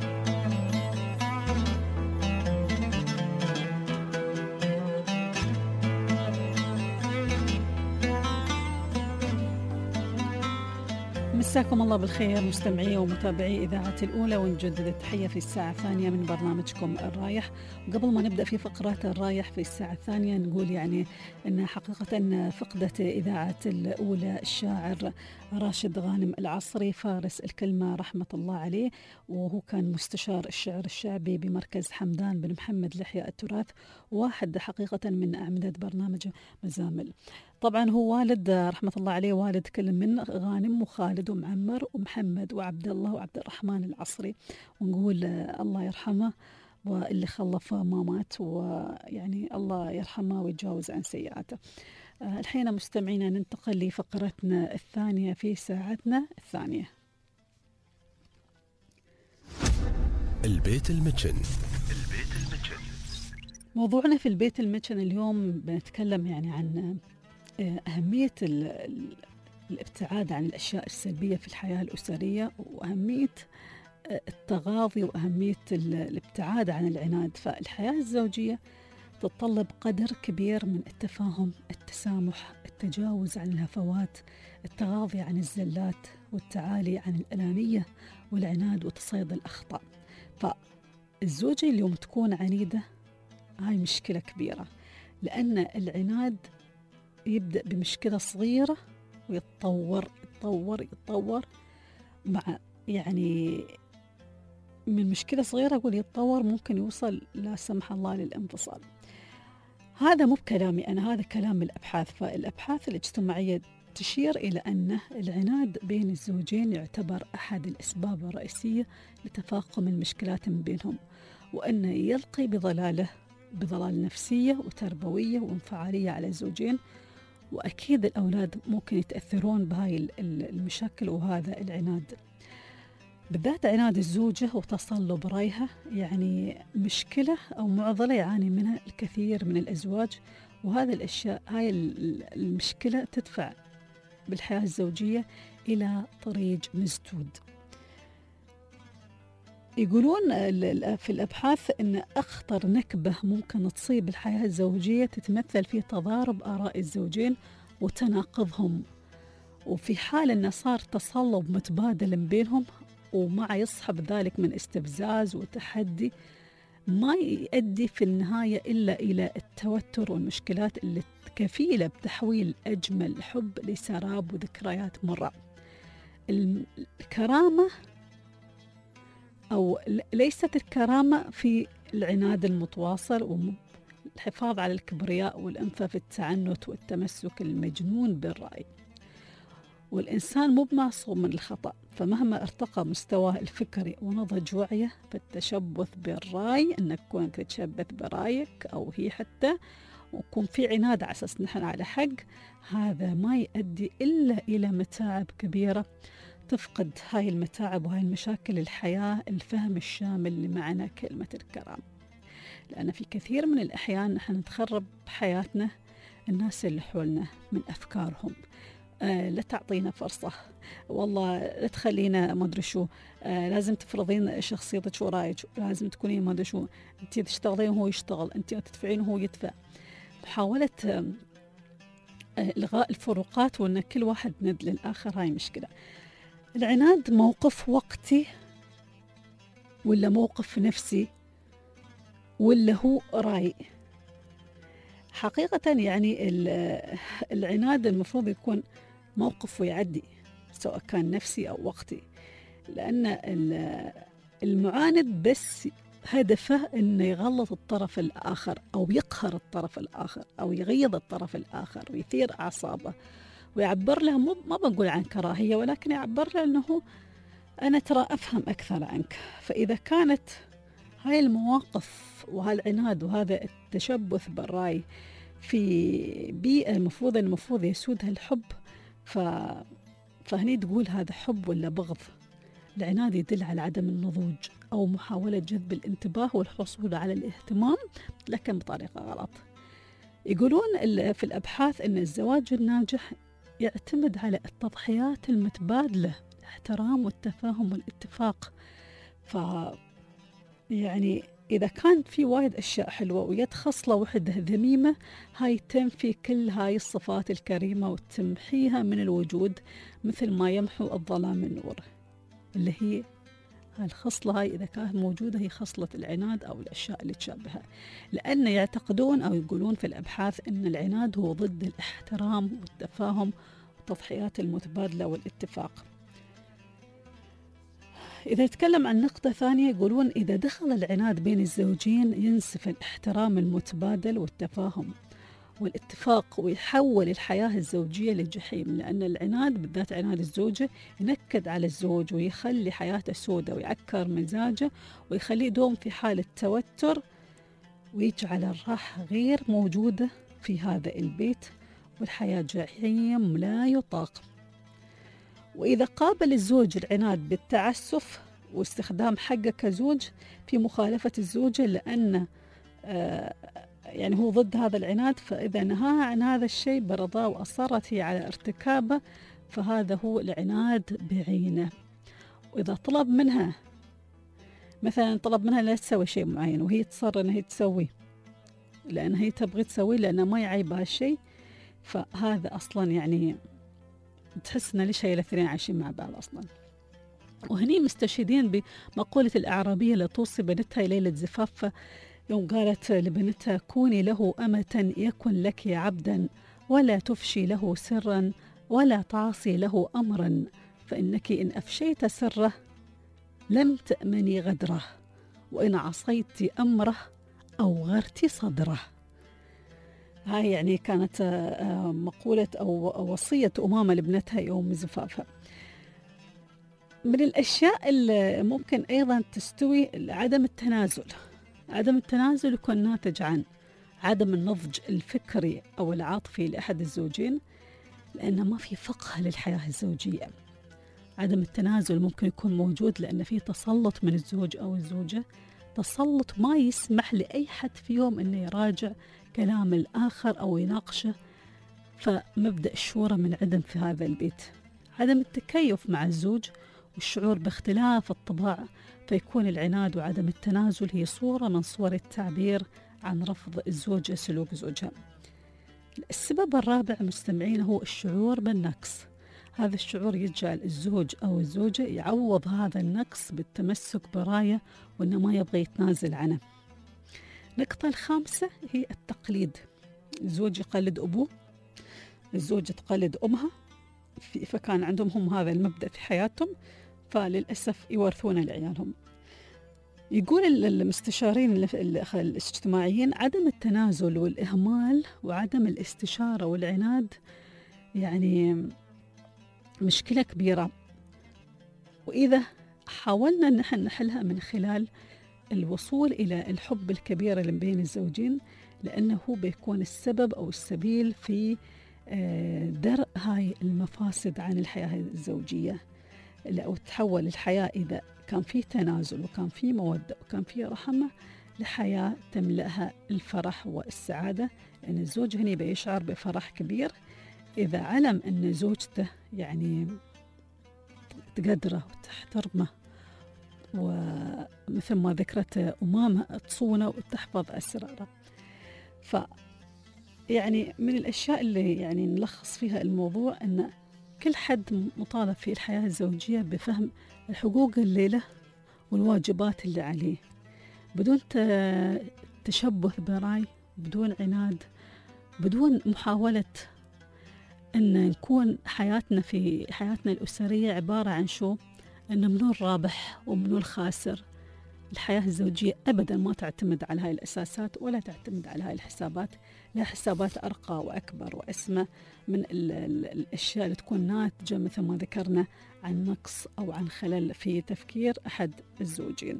مساكم الله بالخير مستمعي ومتابعي إذاعة الأولى، ونجدد التحية في الساعة الثانية من برنامجكم الرايح. وقبل ما نبدأ في فقرات الرايح في الساعة الثانية نقول يعني أن حقيقة فقدت إذاعة الأولى الشاعر راشد غانم العصري فارس الكلمة رحمة الله عليه، وهو كان مستشار الشعر الشعبي بمركز حمدان بن محمد لحية التراث، واحد حقيقة من أعمدة برنامج مزامل. طبعا هو والد رحمة الله عليه، والد كل من غانم وخالد ومعمر ومحمد وعبد الله وعبد الرحمن العصري، ونقول الله يرحمه واللي خلف ما مات، ويعني الله يرحمه ويتجاوز عن سيئاته. الحين مستمعينا ننتقل لفقرتنا الثانية في ساعتنا الثانية. البيت المتشن. البيت المتشن موضوعنا في البيت المتشن اليوم بنتكلم يعني عن أهمية الابتعاد عن الأشياء السلبية في الحياة الأسرية، وأهمية التغاضي وأهمية الابتعاد عن العناد. فالحياة الزوجية تتطلب قدر كبير من التفاهم، التسامح، التجاوز عن الهفوات، التغاضي عن الزلات، والتعالي عن الأنانية والعناد وتصيد الأخطاء. فالزوجة اليوم تكون عنيدة هاي مشكلة كبيرة، لأن العناد يبدأ بمشكلة صغيرة ويتطور يتطور يتطور مع يعني من مشكلة صغيرة أقول يتطور ممكن يوصل لا سمح الله للانفصال. هذا مو بكلامي أنا، هذا كلام الأبحاث. فالأبحاث الاجتماعية تشير إلى أن العناد بين الزوجين يعتبر أحد الأسباب الرئيسية لتفاقم المشكلات من بينهم، وأن يلقي بضلاله بضلال نفسية وتربوية وانفعالية على الزوجين، وأكيد الأولاد ممكن يتأثرون بهاي المشاكل وهذا العناد، بالذات عناد الزوجة وتصلب رأيها، يعني مشكلة أو معضلة يعاني منها الكثير من الأزواج. وهذه الأشياء هاي المشكلة تدفع بالحياة الزوجية إلى طريق مسدود. يقولون في الأبحاث أن أخطر نكبة ممكن تصيب الحياة الزوجية تتمثل في تضارب آراء الزوجين وتناقضهم، وفي حال أن صار تصلب متبادل بينهم ومع يصحب ذلك من استفزاز وتحدي، ما يؤدي في النهاية إلا إلى التوتر والمشكلات اللي كفيلة بتحويل أجمل حب لسراب وذكريات مرة. الكرامة أو ليست الكرامة في العناد المتواصل والحفاظ على الكبرياء والأنفة في التعنت والتمسك المجنون بالرأي. والإنسان مو معصوم من الخطأ، فمهما ارتقى مستواه الفكري ونضج وعيه فالتشبث بالرأي أنك كونك تتشبث برأيك أو هي حتى ويكون في عناد على أساس نحن على حق، هذا ما يؤدي إلا إلى متاعب كبيرة. تفقد هاي المتاعب وهاي المشاكل الحياة الفهم الشامل لمعنى كلمة الكرامة، لأن في كثير من الأحيان نحن نتخرب حياتنا الناس اللي حولنا من أفكارهم. آه لا تعطينا فرصة، والله لا تخلينا ما أدري شو، آه لازم تفرضين شخصيتك ورأيك، لازم تكونين ما أدري شو، أنت تشتغلين وهو يشتغل، أنت تدفعين وهو يدفع. محاولة آه إلغاء الفروقات وأن كل واحد ند للآخر، هاي مشكلة. العناد موقف وقتي ولا موقف نفسي ولا هو رأي؟ حقيقة يعني العناد المفروض يكون موقف ويعدي، سواء كان نفسي أو وقتي، لأن المعاند بس هدفه أنه يغلط الطرف الآخر أو يقهر الطرف الآخر أو يغيظ الطرف الآخر ويثير أعصابه ويعبر له، مو ما بقول عن كراهية، ولكن يعبر له أنه أنا ترى أفهم أكثر عنك. فإذا كانت هاي المواقف وهالعناد وهذا التشبث بالرأي في بيئة المفروض المفروض يسودها الحب، ف... فهني تقول هذا حب ولا بغض. العناد يدل على عدم النضوج أو محاولة جذب الانتباه والحصول على الاهتمام، لكن بطريقة غلط. يقولون في الأبحاث أن الزواج الناجح يعتمد على التضحيات المتبادلة، الاحترام والتفاهم والاتفاق. ف يعني إذا كان في وايد أشياء حلوة ويد خصلة وحدة ذميمة، هاي تنفي كل هاي الصفات الكريمة وتمحيها من الوجود، مثل ما يمحو الظلام النور، اللي هي هالخصلة هاي إذا كانت موجودة هي خصلة العناد أو الأشياء اللي تشابهها. لأن يعتقدون أو يقولون في الأبحاث أن العناد هو ضد الاحترام والتفاهم والتضحيات المتبادلة والاتفاق. إذا نتكلم عن نقطة ثانية، يقولون إذا دخل العناد بين الزوجين ينسف الاحترام المتبادل والتفاهم والاتفاق ويحول الحياة الزوجية للجحيم، لأن العناد بالذات عناد الزوجة ينكد على الزوج ويخلي حياته سودة ويعكر مزاجه ويخليه دوم في حالة توتر ويجعل الراحة غير موجودة في هذا البيت والحياة جحيم لا يطاق. وإذا قابل الزوج العناد بالتعسف واستخدام حقه كزوج في مخالفة الزوجة لأن آه يعني هو ضد هذا العناد، فإذا نهاها عن هذا الشيء برضاه وأصرت هي على ارتكابه فهذا هو العناد بعينه. وإذا طلب منها مثلا طلب منها لا تسوي شيء معين وهي تصر أنها هي تسويه لأن هي تبغي تسويه لأنه ما يعيب هالشيء، فهذا أصلا يعني تحسنا ليش هي الاثنين عايشين مع بعض أصلا. وهني مستشهدين بمقولة الأعرابية اللي توصي بنتها ليلة زفافها يوم قالت لبنتها كوني له أمة يكن لك عبدا ولا تفشي له سرا ولا تعصي له أمرا فإنك إن أفشيت سره لم تأمني غدره وإن عصيت أمره أو غرت صدره. هاي يعني كانت مقولة أو وصية أمامة لابنتها يوم زفافها. من الأشياء اللي ممكن أيضا تستوي عدم التنازل. عدم التنازل يكون ناتج عن عدم النضج الفكري أو العاطفي لأحد الزوجين، لأن ما في فقه للحياة الزوجية. عدم التنازل ممكن يكون موجود لأن في تسلط من الزوج أو الزوجة، تسلط ما يسمح لأي حد فيهم أنه يراجع كلام الآخر أو يناقشه، فمبدأ الشورى من عدم في هذا البيت. عدم التكيف مع الزوج والشعور باختلاف الطباع، فيكون العناد وعدم التنازل هي صورة من صور التعبير عن رفض الزوجة سلوك زوجها. السبب الرابع مستمعين هو الشعور بالنقص. هذا الشعور يجعل الزوج أو الزوجة يعوض هذا النقص بالتمسك براية وإنه ما يبغى يتنازل عنه. النقطة الخامسة هي التقليد. الزوج يقلد أبوه، الزوجة تقلد أمها، فكان عندهم هم هذا المبدأ في حياتهم، فللأسف يورثونه لعيالهم. يقول المستشارين الاجتماعيين عدم التنازل والإهمال وعدم الاستشارة والعناد يعني مشكلة كبيرة، وإذا حاولنا نحن نحلها من خلال الوصول إلى الحب الكبير اللي بين الزوجين، لأنه هو بيكون السبب أو السبيل في درء هاي المفاسد عن الحياة الزوجية. لو تحول الحياة إذا كان في تنازل وكان في مودة وكان في رحمة لحياة تملأها الفرح والسعادة، لأن الزوج هنا بيشعر بفرح كبير إذا علم أن زوجته يعني تقدره وتحترمه، ومثل ما ذكرت أمامة تصونه وتحفظ أسراره. ف يعني من الأشياء اللي يعني نلخص فيها الموضوع أن كل حد مطالب في الحياة الزوجية بفهم الحقوق اللي له والواجبات اللي عليه، بدون تشبه براي، بدون عناد، بدون محاولة أن نكون حياتنا في حياتنا الأسرية عبارة عن شو؟ أن منو الرابح ومنو الخاسر. الحياة الزوجية أبدا ما تعتمد على هاي الأساسات ولا تعتمد على هاي الحسابات، لها حسابات أرقى وأكبر وأسمى من ال ال الأشياء اللي تكون ناتجة مثل ما ذكرنا عن نقص أو عن خلل في تفكير أحد الزوجين.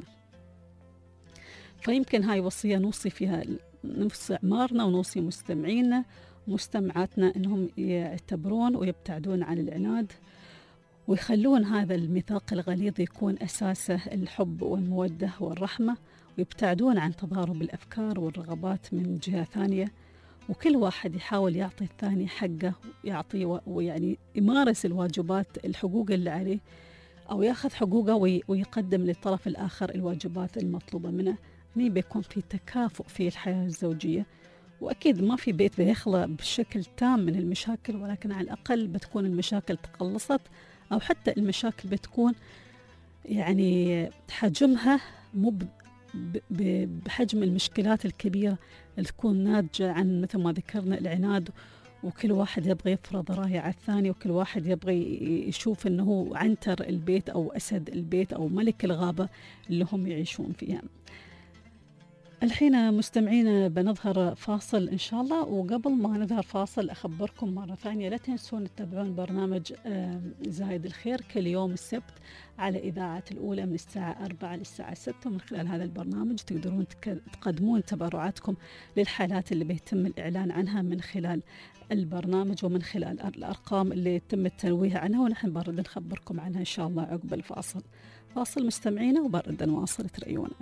فيمكن هاي وصية نوصي فيها، نوصي أعمارنا ونوصي مستمعينا ومستمعاتنا أنهم يعتبرون ويبتعدون عن العناد، ويخلون هذا الميثاق الغليظ يكون أساسه الحب والمودة والرحمة، ويبتعدون عن تضارب الأفكار والرغبات من جهة ثانية، وكل واحد يحاول يعطي الثاني حقه، يعطي ويعني يمارس الواجبات الحقوق اللي عليه، أو ياخذ حقوقه ويقدم للطرف الآخر الواجبات المطلوبة منه. هني بيكون في تكافؤ في الحياة الزوجية، وأكيد ما في بيت بيخلى بشكل تام من المشاكل، ولكن على الأقل بتكون المشاكل تقلصت، أو حتى المشاكل بتكون يعني حجمها مو بحجم المشكلات الكبيرة اللي تكون ناتجة عن مثل ما ذكرنا العناد، وكل واحد يبغى يفرض رأيه على الثاني، وكل واحد يبغى يشوف أنه عنتر البيت أو أسد البيت أو ملك الغابة اللي هم يعيشون فيها. الحين مستمعين بنظهر فاصل إن شاء الله، وقبل ما نظهر فاصل أخبركم مرة ثانية لا تنسون تتابعون برنامج زايد الخير كل يوم السبت على إذاعة الأولى من الساعة أربعة للساعة ستة. ومن خلال هذا البرنامج تقدرون تقدمون تبرعاتكم للحالات اللي بيتم الإعلان عنها من خلال البرنامج ومن خلال الأرقام اللي يتم التنويه عنها، ونحن برد نخبركم عنها إن شاء الله عقب الفاصل. فاصل مستمعينا وبرد نواصل ترأيونا.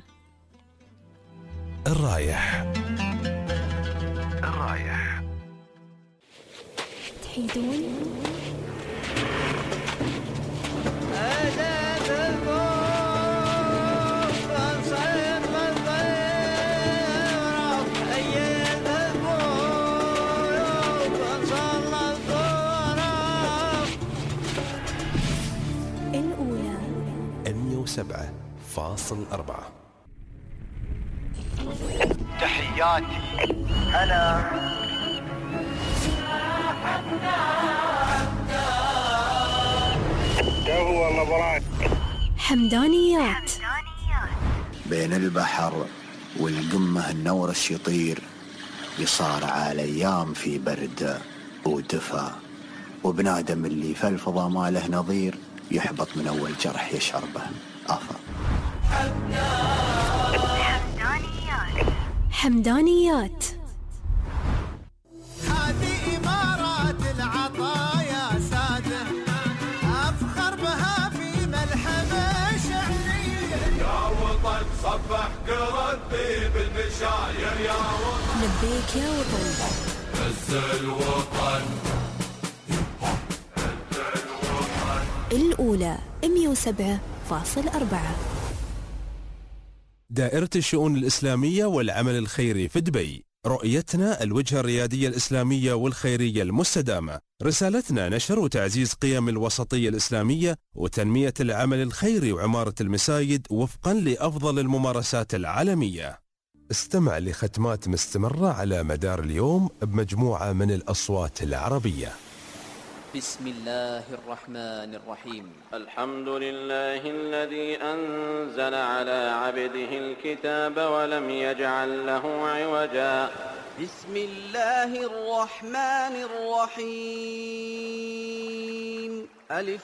الرايح الرايح تحيدون الأولى مية وسبعة فاصل أربعة. تحياتي أنا هو الله براك. حمدانيات. بين البحر والقمة النورش يطير، يصارع الأيام في برد ودفا، وبنادم اللي في الفضاء ما له نظير، يحبط من أول جرح يشعر به أفا. حمدانيات. هذه إمارات العطايا سادة، أفخر بها في ملحمة شعرية. يا وطن صبح قردي بالبشاير، يا وطن لبيك يا وطن. عز الوطن الأولى مية وسبعة فاصل أربعة. دائرة الشؤون الإسلامية والعمل الخيري في دبي، رؤيتنا الوجهة الريادية الإسلامية والخيرية المستدامة، رسالتنا نشر وتعزيز قيم الوسطية الإسلامية وتنمية العمل الخيري وعمارة المساجد وفقا لأفضل الممارسات العالمية. استمع لختمات مستمرة على مدار اليوم بمجموعة من الأصوات العربية. بسم الله الرحمن الرحيم. الحمد لله الذي أنزل على عبده الكتاب ولم يجعل له عوجا. بسم الله الرحمن الرحيم. ألف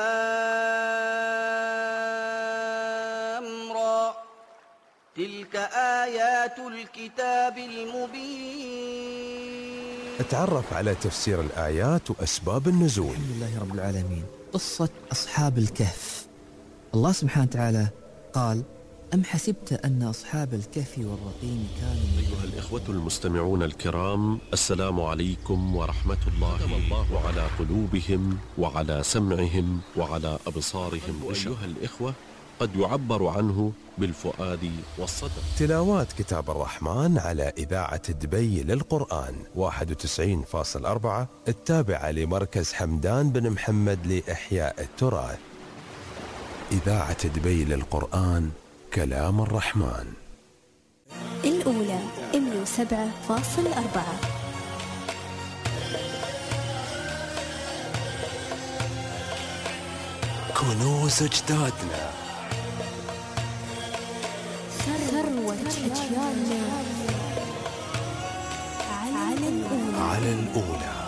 لام را، تلك آيات الكتاب المبين. اتعرف على تفسير الآيات وأسباب النزول. الحمد لله رب العالمين. قصة أصحاب الكهف، الله سبحانه وتعالى قال: أم حسبت أن أصحاب الكهف والرقيم كانوا. أيها الإخوة المستمعون الكرام، السلام عليكم ورحمة الله. الله على قلوبهم وعلى سمعهم وعلى أبصارهم. أيها الإخوة، قد يعبر عنه بالفؤاد والصدر. تلاوات كتاب الرحمن على إذاعة دبي للقرآن واحد وتسعين فاصلة أربعة، التابعة لمركز حمدان بن محمد لإحياء التراث. إذاعة دبي للقرآن، كلام الرحمن. الأولى مية وسبعة فاصلة أربعة. كنوز أجدادنا، أجيالنا على الأولى. على الأولى.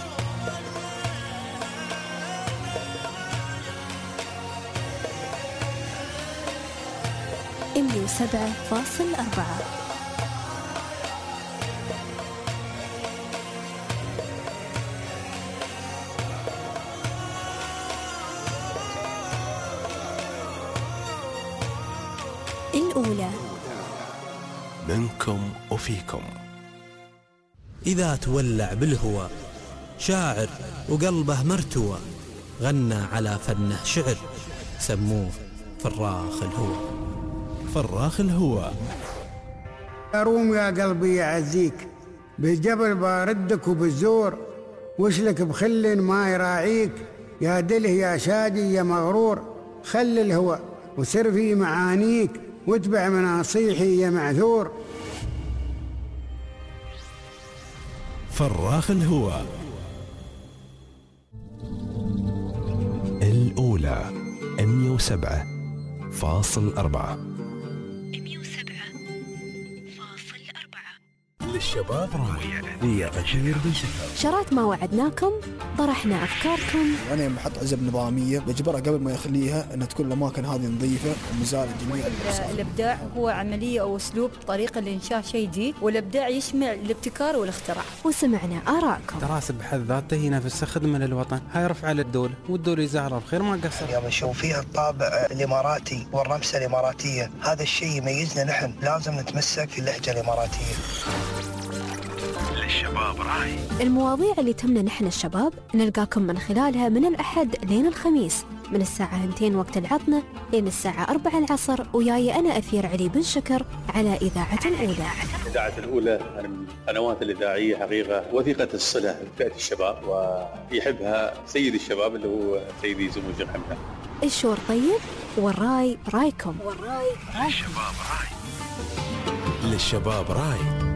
مية وسبعة فاصل أربعة. الأولى. منكم وفيكم. إذا تولع بالهوى شاعر وقلبه مرتوى، غنى على فنه شعر، سموه فراخ الهوى. فراخ الهوى. أروم يا قلبي يعزيك، بالجبل باردك وبالزور، وشلك بخل ما يراعيك، يا دله يا شادي يا مغرور، خل الهوى وسر في معانيك، واتبع مناصيحي يا معذور. فراخ الهوى. الأولى مية وسبعة فاصل أربعة. مية وسبعة فاصل أربعة. للشباب راية ويا غفير بن شفا. شرات ما وعدناكم، طرحنا أفكاركم. أنا يوم أحط عزب نظامية بجبرها قبل ما يخليها أن تكون الأماكن هذه نظيفة ومزالة جميع الوسائل. الإبداع هو عملية أو أسلوب طريقة لإنشاء شيء جديد، والإبداع يشمل الابتكار والاختراع. وسمعنا آراءكم. تراسب بحد ذاته هي نفسها خدمة للوطن، هاي رفع للدولة، والدولة يزعرها بخير ما قصر. اليوم نشوف فيها الطابع الإماراتي والرمسة الإماراتية، هذا الشيء يميزنا نحن، لازم نتمسك في اللهجة الإماراتية. للشباب راي. المواضيع اللي تهمنا نحن الشباب نلقاكم من خلالها من الأحد لين الخميس من الساعة اثنتين وقت العطنة لين الساعة أربعة العصر، وياي أنا أثير علي بن شكر على إذاعة الأولى. إذاعة الأولى من القنوات الإذاعية حقيقة وثيقة الصلة بفئة الشباب، ويحبها سيد الشباب اللي هو سيدي زموج الحمدان. الشور طيب والراي رايكم. والراي رايكم. للشباب راي. للشباب راي.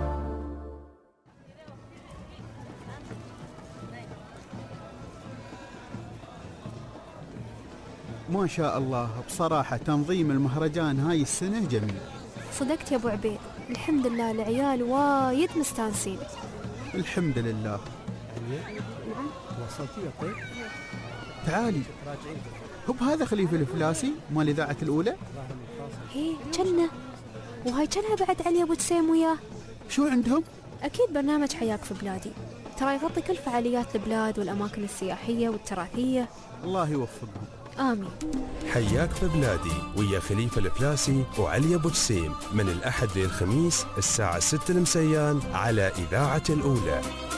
ما شاء الله، بصراحة تنظيم المهرجان هاي السنة جميل. صدقت يا أبو عبيد، الحمد لله العيال وايد مستانسين. الحمد لله. نعم. وصلتي يا طيب؟ تعالي. هو هذا خليفة الفلاسي مال إذاعة الأولى؟ هي جنة، وهاي جنها بعد علي أبو جسيم وياه. شو عندهم؟ أكيد برنامج حياك في بلادي، ترى يغطي كل فعاليات البلاد والأماكن السياحية والتراثية. الله يوفقهم. آمين. حياك في بلادي ويا خليفة الفلاسي وعلي أبو جسيم من الأحد للخميس الساعة ستة المسيان على إذاعة الأولى.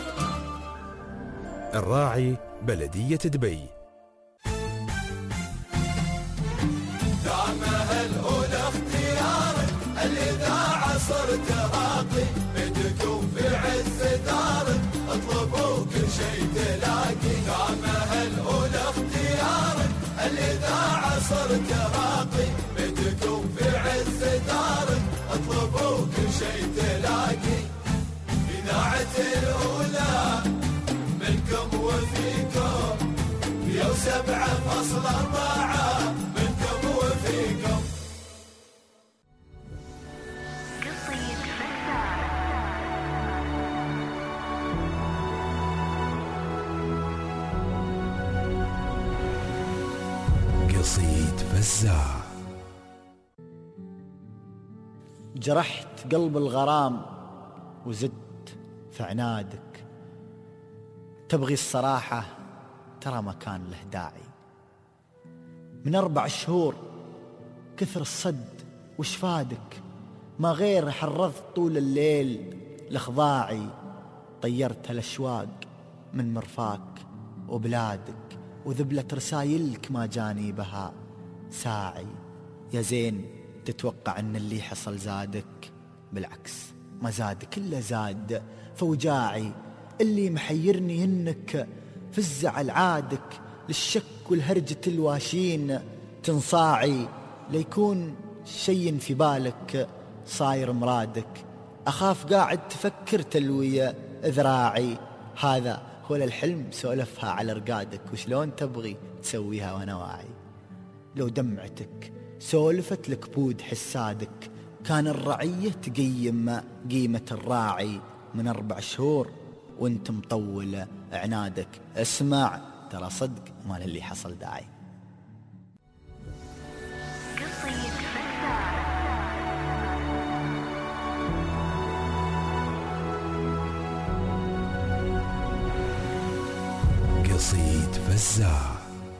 الراعي بلدية دبي. دعمها الأولى اختيارك، الإذاعة صرت راقي، بدكم في عز دارك، اطلبوا كل شيء تلاقي. دعمها الأولى اختيارك، الإذاعة صرت راقي، بدكم في عز دارك، اطلبوا كل شيء تلاقي. إذاعة الأولى منكم وفيكم، مية وسبعة فاصل أربعة منكم وفيكم. قصيد فزاع. جرحت قلب الغرام وزدت في عنادك، تبغي الصراحة ترى ما كان له داعي. من أربع شهور كثر الصد وش فادك، ما غير حرضت طول الليل لخضاعي. طيرت الأشواق من مرفاك وبلادك، وذبلت رسايلك ما جاني بها ساعي. يا زين تتوقع ان اللي حصل زادك، بالعكس ما زادك إلا زاد فوجاعي. اللي محيرني انك في الزعل عادك، للشك والهرجة الواشين تنصاعي. ليكون شي في بالك صاير مرادك، أخاف قاعد تفكر تلوي ذراعي. هذا هو الحلم سولفها على رقادك، وشلون تبغي تسويها وانا واعي. لو دمعتك سولفت لك بود حسادك، كان الرعية تقيم قيمة الراعي من أربع شهور وانت مطول عنادك. اسمع ترى صدق ما للي حصل داعي. قصيد فزاع.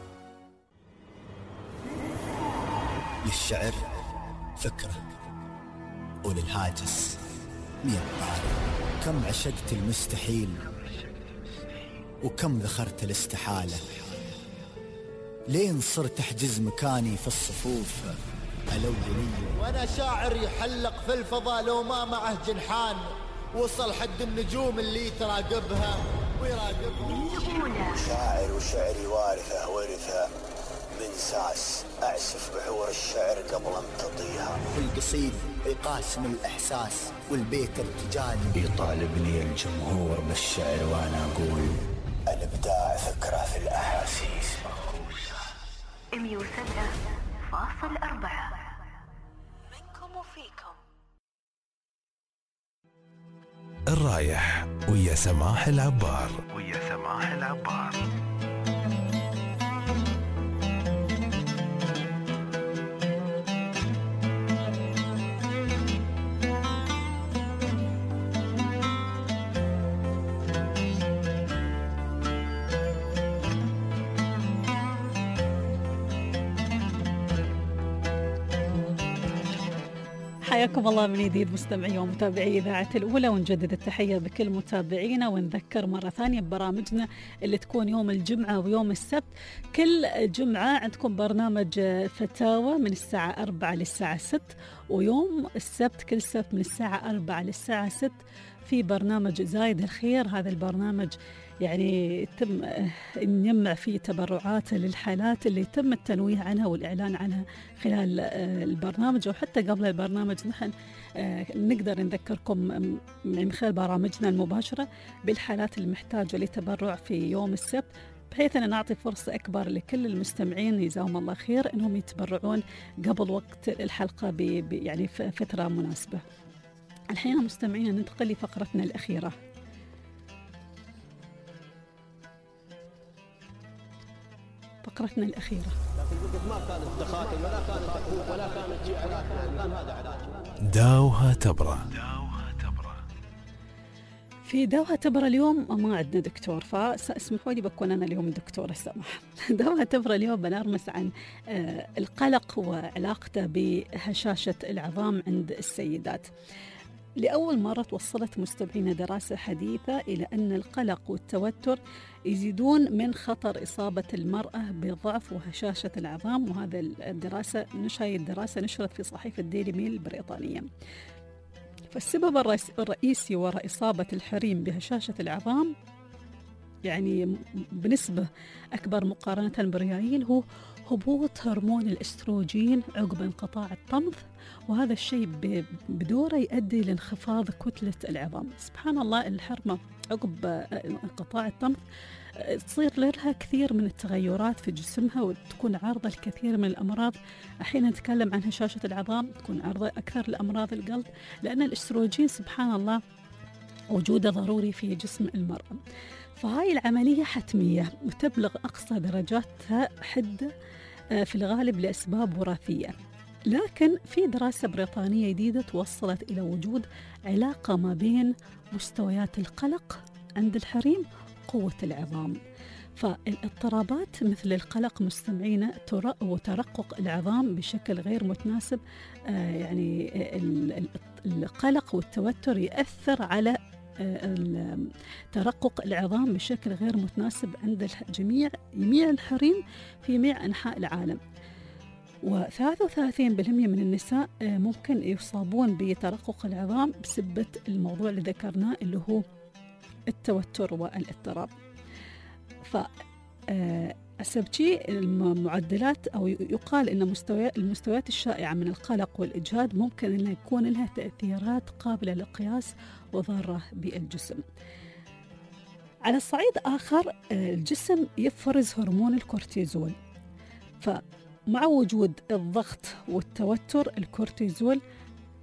للشعر فكرة وللهاجس مية طاري. كم عشقت المستحيل وكم ذخرت الاستحالة، لين صرت أحجز مكاني في الصفوف الأولية. وأنا شاعر يحلق في الفضاء لو ما معه جنحان، وصل حد النجوم اللي تراقبها ويراقبها. شاعر وشعري وارثة ورثة من ساس، أعسف بحور الشعر قبل امتطيها. والقصيد يقاسم الإحساس والبيت ارتجالي. يطالبني الجمهور بالشعر وأنا أقول الإبداع فكرة في الأحاسيس مخوشة. مية وسبعة فاصل أربعة منكم وفيكم. الرايح ويا سماح العبار. ويا سماح العبار. حياكم الله من جديد مستمعي ومتابعي إذاعة الأولى، ونجدد التحية بكل متابعينا، ونذكر مرة ثانية ببرامجنا اللي تكون يوم الجمعة ويوم السبت. كل جمعة عندكم برنامج فتاوى من الساعة أربعة للساعة ست، ويوم السبت كل سبت من الساعة أربعة للساعة ست في برنامج زايد الخير. هذا البرنامج يعني يتم نجمع فيه تبرعات للحالات اللي يتم التنويه عنها والإعلان عنها خلال البرنامج، وحتى قبل البرنامج نحن نقدر نذكركم من خلال برامجنا المباشرة بالحالات المحتاجة لتبرع في يوم السبت، بحيث أن نعطي فرصة أكبر لكل المستمعين جزاهم الله خير أنهم يتبرعون قبل وقت الحلقة ب يعني في فترة مناسبة. الحين مستمعين ننتقل لفقرتنا الأخيرة. فقرتنا الأخيرة ما كانت تخاطب ولا كانت تحبوب ولا كانت جيعلات. هذا علاج. داوها تبرى. في داوها تبرى اليوم ما عندنا دكتور، فاسمحوا لي بكون أنا اليوم دكتورة سماح. داوها تبرى اليوم بنرمس عن القلق وعلاقته بهشاشة العظام عند السيدات. لأول مرة توصلت مستمعينا دراسة حديثة إلى أن القلق والتوتر يزيدون من خطر إصابة المرأة بضعف وهشاشة العظام، وهذا الدراسة نشهي الدراسة نشرت في صحيفة ديلي ميل البريطانية. فالسبب الرئيسي وراء إصابة الحريم بهشاشة العظام يعني بنسبة أكبر مقارنة بالرجال هو هبوط هرمون الاستروجين عقب انقطاع الطمث، وهذا الشيء بدوره يؤدي لانخفاض كتلة العظام. سبحان الله، الحرمة عقب انقطاع الطمث تصير لها كثير من التغيرات في جسمها وتكون عارضة لكثير من الأمراض. أحيانا نتكلم عن هشاشة العظام تكون عارضة أكثر لأمراض القلب، لأن الاستروجين سبحان الله وجوده ضروري في جسم المرأة. فهاي العملية حتمية وتبلغ أقصى درجاتها حدة في الغالب لأسباب وراثية، لكن في دراسة بريطانية جديدة توصلت إلى وجود علاقة ما بين مستويات القلق عند الحريم وقوة العظام. فالاضطرابات مثل القلق مستمعين وترقق العظام بشكل غير متناسب، يعني القلق والتوتر يأثر على ترقق العظام بشكل غير متناسب عند جميع جميع الحريم في جميع أنحاء العالم. وثلاثة وثلاثين بالمئة من النساء ممكن يصابون بترقق العظام بسبب الموضوع اللي ذكرناه اللي هو التوتر والاضطراب. ف السبتشي المعدلات أو يقال أن مستويات المستويات الشائعة من القلق والإجهاد ممكن أن يكون لها تأثيرات قابلة للقياس وضارة بالجسم. على الصعيد آخر الجسم يفرز هرمون الكورتيزول، فمع وجود الضغط والتوتر الكورتيزول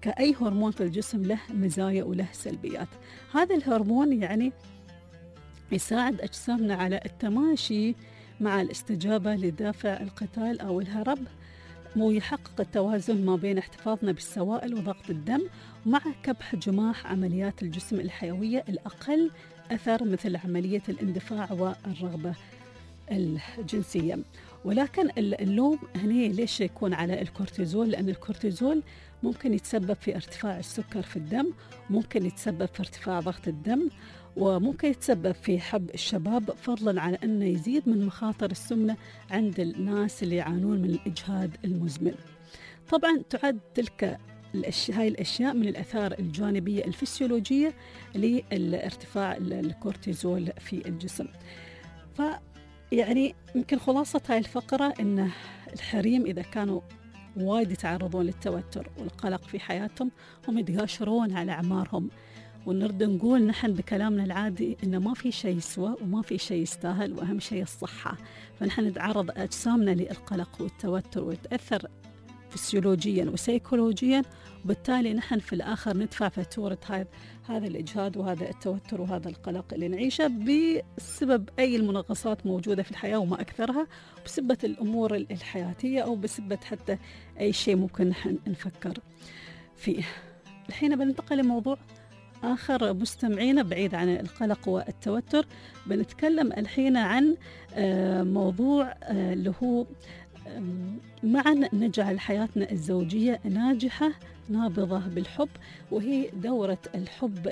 كأي هرمون في الجسم له مزايا وله سلبيات. هذا الهرمون يعني يساعد أجسامنا على التماشي مع الاستجابة لدافع القتال أو الهرب، ويحقق التوازن ما بين احتفاظنا بالسوائل وضغط الدم مع كبح جماح عمليات الجسم الحيوية الأقل أثر مثل عملية الاندفاع والرغبة الجنسية. ولكن اللوم هنا ليش يكون على الكورتيزول؟ لأن الكورتيزول ممكن يتسبب في ارتفاع السكر في الدم، ممكن يتسبب في ارتفاع ضغط الدم، وممكن يتسبب في حب الشباب، فضلا على أنه يزيد من مخاطر السمنة عند الناس اللي يعانون من الإجهاد المزمن. طبعا تعد تلك الأشياء هاي الأشياء من الآثار الجانبية الفسيولوجية لارتفاع الكورتيزول في الجسم. فيعني يمكن خلاصة هاي الفقرة أن الحريم إذا كانوا وايد يتعرضون للتوتر والقلق في حياتهم هم يتقاشرون على أعمارهم، ونرد نقول نحن بكلامنا العادي إنه ما في شيء يسوى وما في شيء يستاهل، وأهم شيء الصحة. فنحن نتعرض أجسامنا للقلق والتوتر ويتأثر فسيولوجيا وسيكولوجيا، وبالتالي نحن في الآخر ندفع فاتورة هذا هذا الإجهاد وهذا التوتر وهذا القلق اللي نعيشه بسبب أي المنغصات موجودة في الحياة وما أكثرها، بسبب الأمور الحياتية أو بسبب حتى أي شيء ممكن نحن نفكر فيه. الحين بننتقل لموضوع آخر مستمعينا بعيد عن القلق والتوتر. بنتكلم الحين عن موضوع اللي هو معا نجعل حياتنا الزوجية ناجحة نابضة بالحب، وهي دورة الحب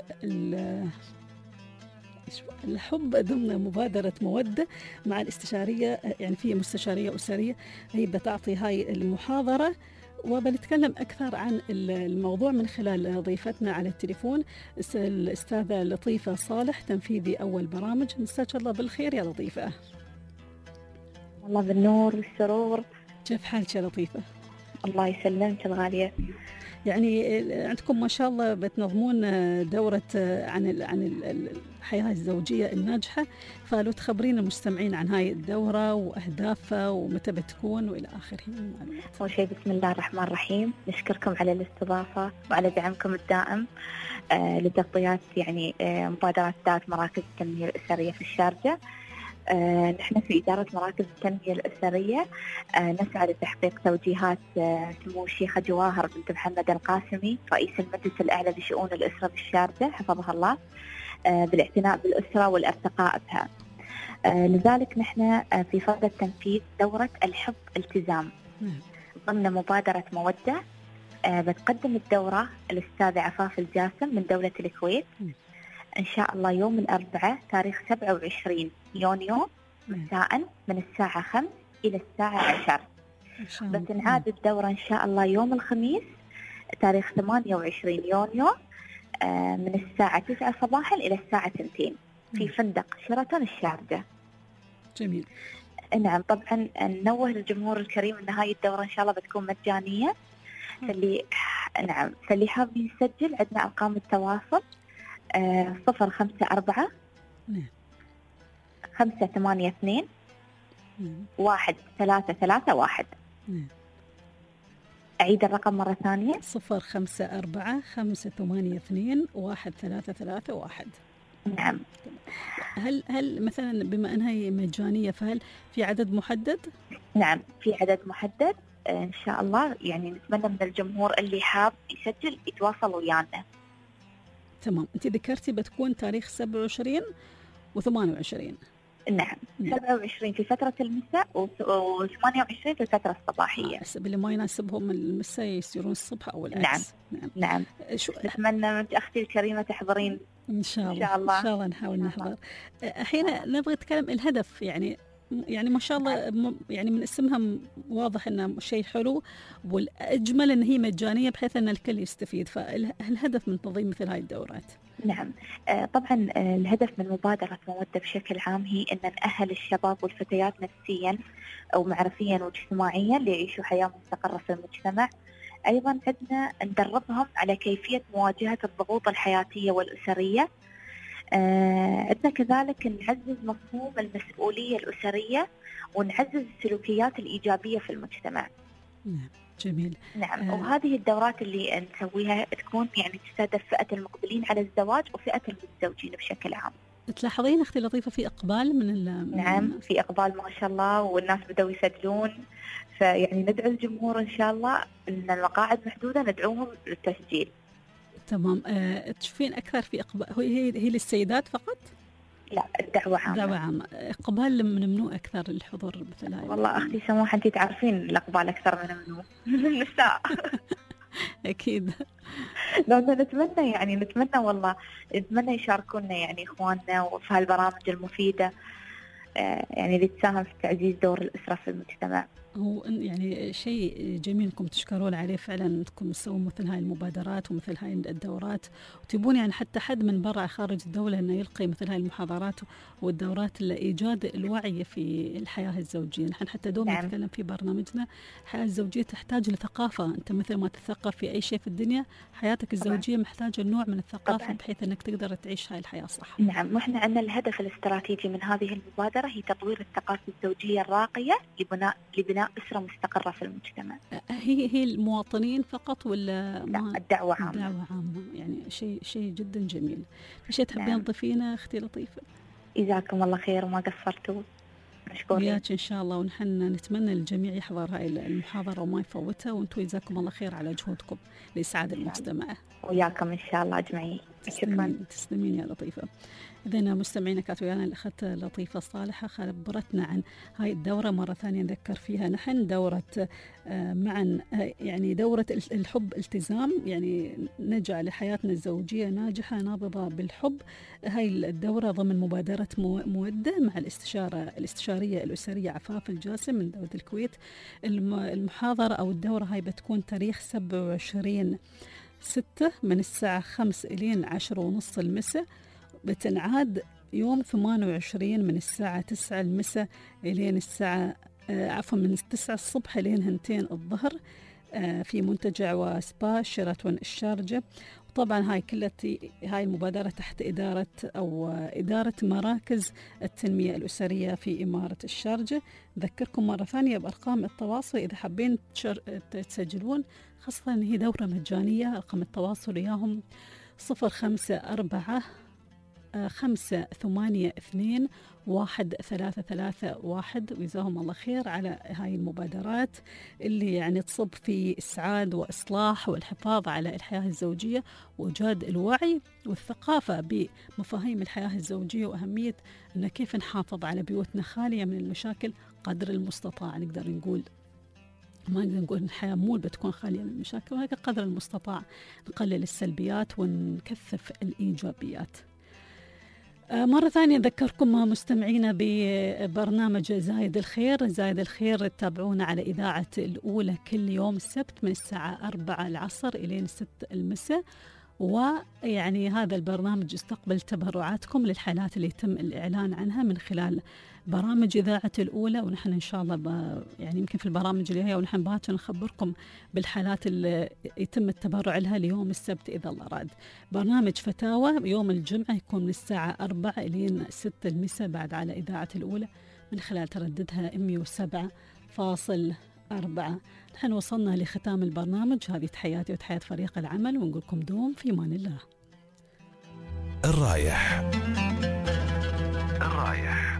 الحب ضمن مبادرة مودة مع الاستشارية، يعني في مستشارية أسرية هي بتعطي هاي المحاضرة، وبنتكلم أكثر عن الموضوع من خلال ضيفتنا على التليفون الأستاذة لطيفة صالح، تنفيذي أول برامج. مساك الله بالخير يا لطيفة. الله بالنور والسرور. كيف حالك يا لطيفة؟ الله يسلمك الغالية. يعني عندكم ما شاء الله بتنظمون دورة عن عن الحياة الزوجية الناجحة، فلو تخبرين المستمعين عن هاي الدورة وأهدافها ومتى بتكون وإلى آخره من المعلومات. أول شيء بسم الله الرحمن الرحيم، نشكركم على الاستضافة وعلى دعمكم الدائم آه لتغطيات يعني آه مبادرة ذات مراكز التنمية الأسرية في الشارجة. آه نحن في إدارة مراكز التنمية الأسرية آه نسعى لتحقيق توجيهات آه سمو الشيخة جواهر بنت محمد القاسمي رئيس المجلس الأعلى لشؤون الأسرة بالشارجة حفظها الله آه بالاعتناء بالأسرة والارتقاء بها. آه لذلك نحن آه في صدد تنفيذ دورة الحب التزام ضمن مبادرة مودة. آه بتقدم الدورة الأستاذة عفاف الجاسم من دولة الكويت إن شاء الله يوم الأربعاء تاريخ سبعة وعشرين يونيو مساء من الساعة خمس إلى الساعة عشر. بتنعاد الدورة إن شاء الله يوم الخميس تاريخ ثمانية وعشرين يونيو من الساعة تسعة صباحا إلى الساعة اثنتين في فندق شيراتون الشارجة. جميل. نعم طبعا ننوه للجمهور الكريم أن هاي الدورة إن شاء الله بتكون مجانية. فاللي نعم فاللي حاب يسجل عندنا أرقام التواصل آه صفر خمسة أربعة خمسة ثمانية اثنين واحد ثلاثة ثلاثة واحد. أعيد الرقم مرة ثانية صفر خمسة أربعة خمسة ثمانية اثنين واحد ثلاثة ثلاثة واحد. نعم. هل هل مثلا بما أنها مجانية فهل في عدد محدد؟ نعم في عدد محدد إن شاء الله، يعني نتمنى من الجمهور اللي حاب يسجل يتواصل ويانا. تمام. أنت ذكرتي بتكون تاريخ سبعة وعشرين وثمانية وعشرين. نعم سبعة وعشرين في فترة المساء وثمانية وعشرين في الفترة الصباحية. حسب اللي ما يناسبهم المساء يصيرون الصبح أو العكس. نعم نعم, نعم. شو أتمنى من أختي الكريمة تحضرين إن شاء الله. إن شاء الله, إن شاء الله نحاول نحضر. الحين نبغى نتكلم الهدف، يعني يعني ما شاء الله يعني من اسمها واضح انه شيء حلو، والاجمل ان هي مجانيه بحيث ان الكل يستفيد. فالهدف من تنظيم مثل هاي الدورات؟ نعم طبعا الهدف من مبادره مودة بشكل عام هي ان نأهل الشباب والفتيات نفسيا او معرفيا واجتماعيا ليعيشوا حياه مستقره في المجتمع. ايضا عندنا ندربهم على كيفيه مواجهه الضغوط الحياتيه والاسريه. آه عندنا كذلك نعزز مفهوم المسؤولية الأسرية ونعزز السلوكيات الإيجابية في المجتمع. جميل. نعم. آه. وهذه الدورات اللي نسويها تكون يعني تستهدف فئة المقبلين على الزواج وفئة المتزوجين بشكل عام. تلاحظين أختي لطيفة في إقبال من ال نعم، في إقبال ما شاء الله، والناس بدأوا يسجلون، فيعني ندعو الجمهور إن شاء الله إن المقاعد محدودة ندعوهم للتسجيل. تمام. أه تشوفين أكثر في إقبال هي هي للسيدات فقط؟ لا، الدعوة عامة. دعوة عامة. إقبال من منو أكثر الحضور مثل هاي؟ والله أختي سموحة أنت تعرفين الإقبال أكثر من منو من النساء. أكيد. لأن نتمنى يعني نتمنى والله نتمنى يشاركونا يعني إخواننا في هالبرامج المفيدة يعني اللي تساهم في تعزيز دور الأسرة في المجتمع. هو يعني شيء جميل انكم تشكرون عليه فعلا، انكم تسوون مثل هاي المبادرات ومثل هاي الدورات، وتبون يعني حتى حد من برا خارج الدولة انه يلقي مثل هاي المحاضرات والدورات لإيجاد الوعي في الحياة الزوجية. نحن حتى دوم نعم. نتكلم في برنامجنا الحياة الزوجية تحتاج لثقافة، انت مثل ما تثقف في اي شيء في الدنيا حياتك الزوجية طبعا. محتاجة نوع من الثقافة طبعا. بحيث انك تقدر تعيش هاي الحياة صح. نعم. واحنا عندنا الهدف الاستراتيجي من هذه المبادرة هي تطوير الثقافة الزوجية الراقية لبناء لبناء أسرة مستقرة في المجتمع. هي هي المواطنين فقط ولا ما الدعوة عامة؟ الدعوة عامة، يعني شيء شيء جدا جميل. في شيء تحبين تضيفينه أختي لطيفة؟ جزاكم الله خير وما قصرتوا. مشكورين. وياك إن شاء الله، ونحن نتمنى الجميع يحضر هاي المحاضرة وما يفوتها، وانتم جزاكم الله خير على جهودكم لإسعاد المجتمع. وياكم إن شاء الله أجمعين. شكرا. تسلمين يا لطيفة. إذن مستمعينا كانت ويانا الأخت لطيفة صالحة خبرتنا عن هاي الدورة. مرة ثانية نذكر فيها نحن دورة معا يعني دورة الحب التزام، يعني نجعل حياتنا الزوجية ناجحة نابضة بالحب. هاي الدورة ضمن مبادرة مودة مع الاستشارة الاستشارية الأسرية عفاف الجاسم من دولة الكويت. المحاضرة أو الدورة هاي بتكون تاريخ سبعة وعشرين ستة من الساعة خمس إلين عشر ونص المساء، بتنعاد يوم ثمانية وعشرين من الساعة تسعة المساء إلين الساعة آه عفوا من تسعة الصبح إلين هنتين الظهر آه في منتجع وسبا شيراتون الشارجة. وطبعا هاي كلها هاي المبادرة تحت إدارة أو إدارة مراكز التنمية الأسرية في إمارة الشارجة. أذكركم مرة ثانية بأرقام التواصل إذا حابين تسجلون، خاصة أن هي دورة مجانية. رقم التواصل إياهم صفر خمسة أربعة خمسة ثمانية اثنين واحد ثلاثة ثلاثة واحد. وجزاهم الله خير على هاي المبادرات اللي يعني تصب في إسعاد وإصلاح والحفاظ على الحياة الزوجية وإيجاد الوعي والثقافة بمفاهيم الحياة الزوجية وأهمية أن كيف نحافظ على بيوتنا خالية من المشاكل قدر المستطاع. نقدر نقول ما نقدر نقول الحياة مو بتكون خالية من المشاكل، ولكن قدر المستطاع نقلل السلبيات ونكثف الإيجابيات. مرة ثانية أذكركم مستمعينا ببرنامج زايد الخير. زايد الخير تتابعونا على إذاعة الأولى كل يوم السبت من الساعة أربعة العصر إلى ستة المساء، ويعني هذا البرنامج يستقبل تبرعاتكم للحالات اللي يتم الإعلان عنها من خلال برامج إذاعة الأولى. ونحن إن شاء الله يعني يمكن في البرامج اللي هي ونحن باكر نخبركم بالحالات اللي يتم التبرع لها ليوم السبت إذا الله راد. برنامج فتاوى يوم الجمعة يكون من الساعة أربعة إلى ستة المساء بعد على إذاعة الأولى من خلال ترددها مئة وسبعة فاصل أربعة. نحن وصلنا لختام البرنامج. هذه تحياتي وتحيات فريق العمل، ونقولكم دوم في أمان الله. الرايح الرايح